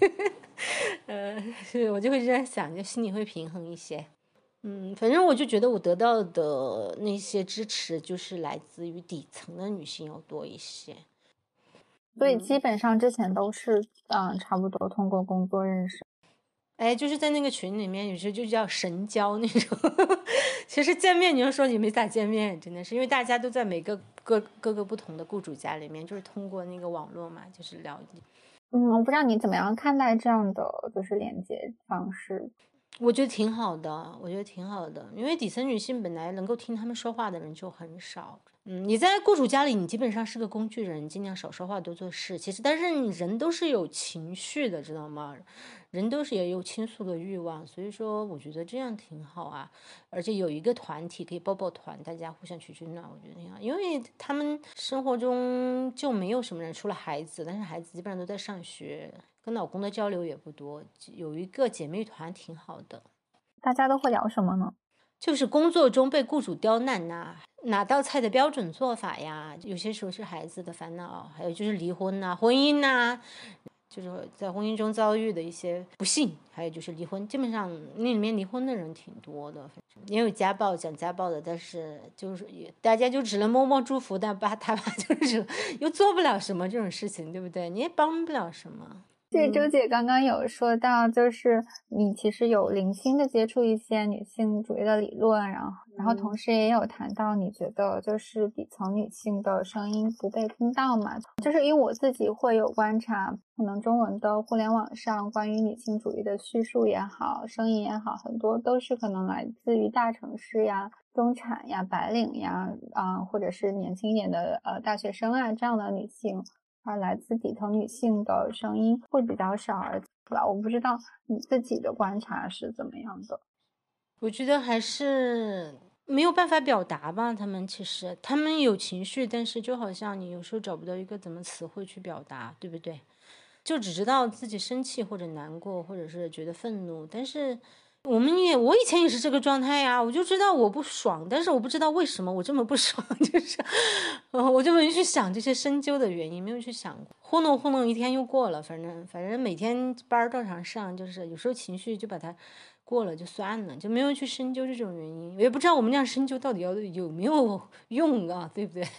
我就会这样想，就心里会平衡一些。反正我就觉得我得到的那些支持就是来自于底层的女性要多一些。 所以基本上之前都是差不多通过工作认识。 哎，就是在那个群里面，有时就叫神交那种。其实见面，你要说也没咋见面，真的是因为大家都在各个不同的雇主家里面，就是通过那个网络嘛，就是聊。 我不知道你怎么样看待这样的就是连接方式。 我觉得挺好的，因为底层女性本来能够听他们说话的人就很少。你在雇主家里，你基本上是个工具人，尽量少说话多做事。其实，但是你人都是有情绪的，知道吗？人都是也有倾诉的欲望，所以说我觉得这样挺好啊。而且有一个团体可以抱团，大家互相取暖，我觉得挺好。因为他们生活中就没有什么人，除了孩子，但是孩子基本上都在上学，跟老公的交流也不多。有一个姐妹团挺好的。 大家都会聊什么呢？ 就是工作中被雇主刁难呐，哪道菜的标准做法呀，有些时候是孩子的烦恼，还有就是离婚呐、婚姻呐，就是在婚姻中遭遇的一些不幸，还有就是离婚。基本上那里面离婚的人挺多的，也有讲家暴的，但是就是大家就只能默默祝福，但他就是又做不了什么这种事情，对不对？你也帮不了什么。 对，周姐刚刚有说到，就是你其实有零星的接触一些女性主义的理论，然后同时也有谈到你觉得就是底层女性的声音不被听到嘛，就是因为我自己会有观察，可能中文的互联网上关于女性主义的叙述也好，声音也好，很多都是可能来自于大城市呀、中产呀、白领呀，或者是年轻一点的大学生啊这样的女性。而来自底层女性的声音会比较少，我不知道你自己的观察是怎么样的。 我觉得还是没有办法表达吧，他们有情绪，但是就好像你有时候找不到一个怎么词汇去表达，对不对？就只知道自己生气或者难过，或者是觉得愤怒，但是我以前也是这个状态呀，我就知道我不爽，但是我不知道为什么我这么不爽，就是我就没有去想这些深究的原因，没有去想过，糊弄一天又过了，反正每天班照常上，就是有时候情绪就把它过了就算了，就没有去深究这种原因，我也不知道我们这样深究到底有没有用啊，对不对？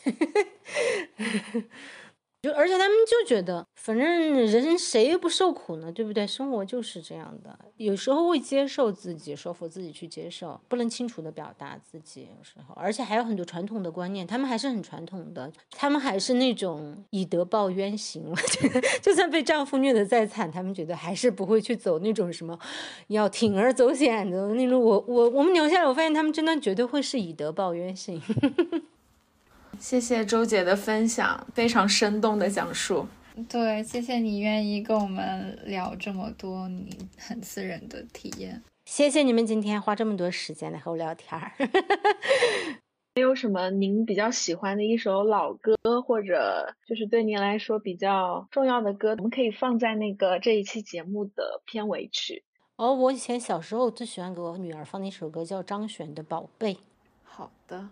而且他们就觉得反正人谁不受苦呢，对不对？生活就是这样的，有时候会接受自己，说服自己去接受，不能清楚的表达自己，有时候而且还有很多传统的观念，他们还是很传统的，他们还是那种以德报冤型，就算被丈夫虐得再惨，他们觉得还是不会去走那种什么要铤而走险的那种。我们聊下来，我发现他们真的绝对会是以德报冤型。 谢谢周姐的分享，非常生动的讲述。 对，谢谢你愿意跟我们聊这么多你很私人的体验。 谢谢你们今天花这么多时间来和我聊天。 有什么您比较喜欢的一首老歌，或者就是对您来说比较重要的歌，我们可以放在这一期节目的片尾曲。 我以前小时候最喜欢给我女儿放的一首歌叫张悬的《宝贝》。 好的。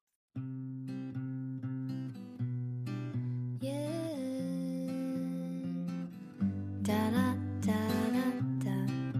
哒啦哒啦哒，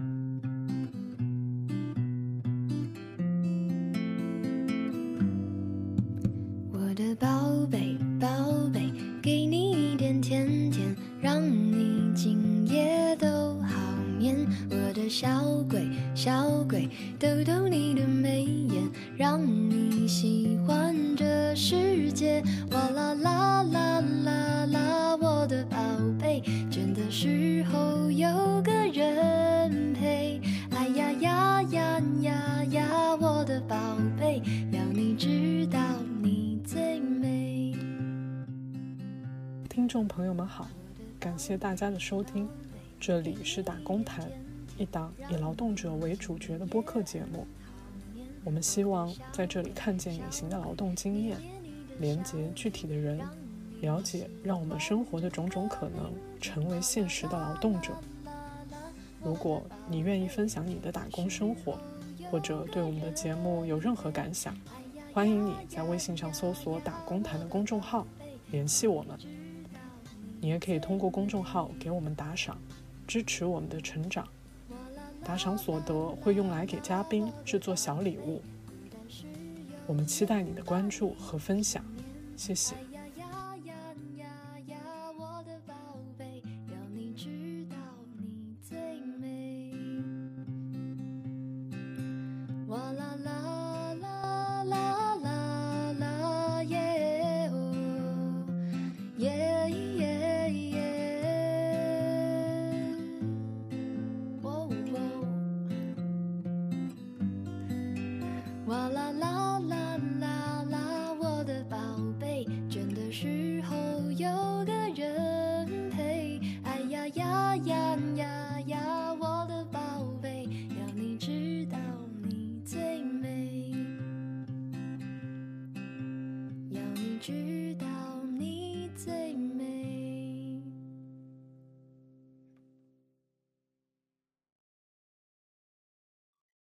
我的宝贝宝贝，给你一点甜甜，让你今夜都好眠。我的小鬼小鬼，逗逗你的眉眼，让你喜欢这世界。哇啦啦啦啦啦，我的宝贝，倦的时候有个人陪。哎呀呀呀呀呀，我的宝贝，要你知道你在众朋友们好，感谢大家的收听，这里是打工谈，一档以劳动者为主角的播客节目。我们希望在这里看见隐形的劳动经验，连结具体的人，了解让我们生活的种种可能，成为现实的劳动者。如果你愿意分享你的打工生活，或者对我们的节目有任何感想，欢迎你在微信上搜索打工谈的公众号联系我们。你也可以通过公众号给我们打赏，支持我们的成长。打赏所得会用来给嘉宾制作小礼物。我们期待你的关注和分享，谢谢。 哇啦啦啦啦啦，我的宝贝，倦的时候有个人陪。哎呀呀呀呀呀，我的宝贝，要你知道你最美，要你知道。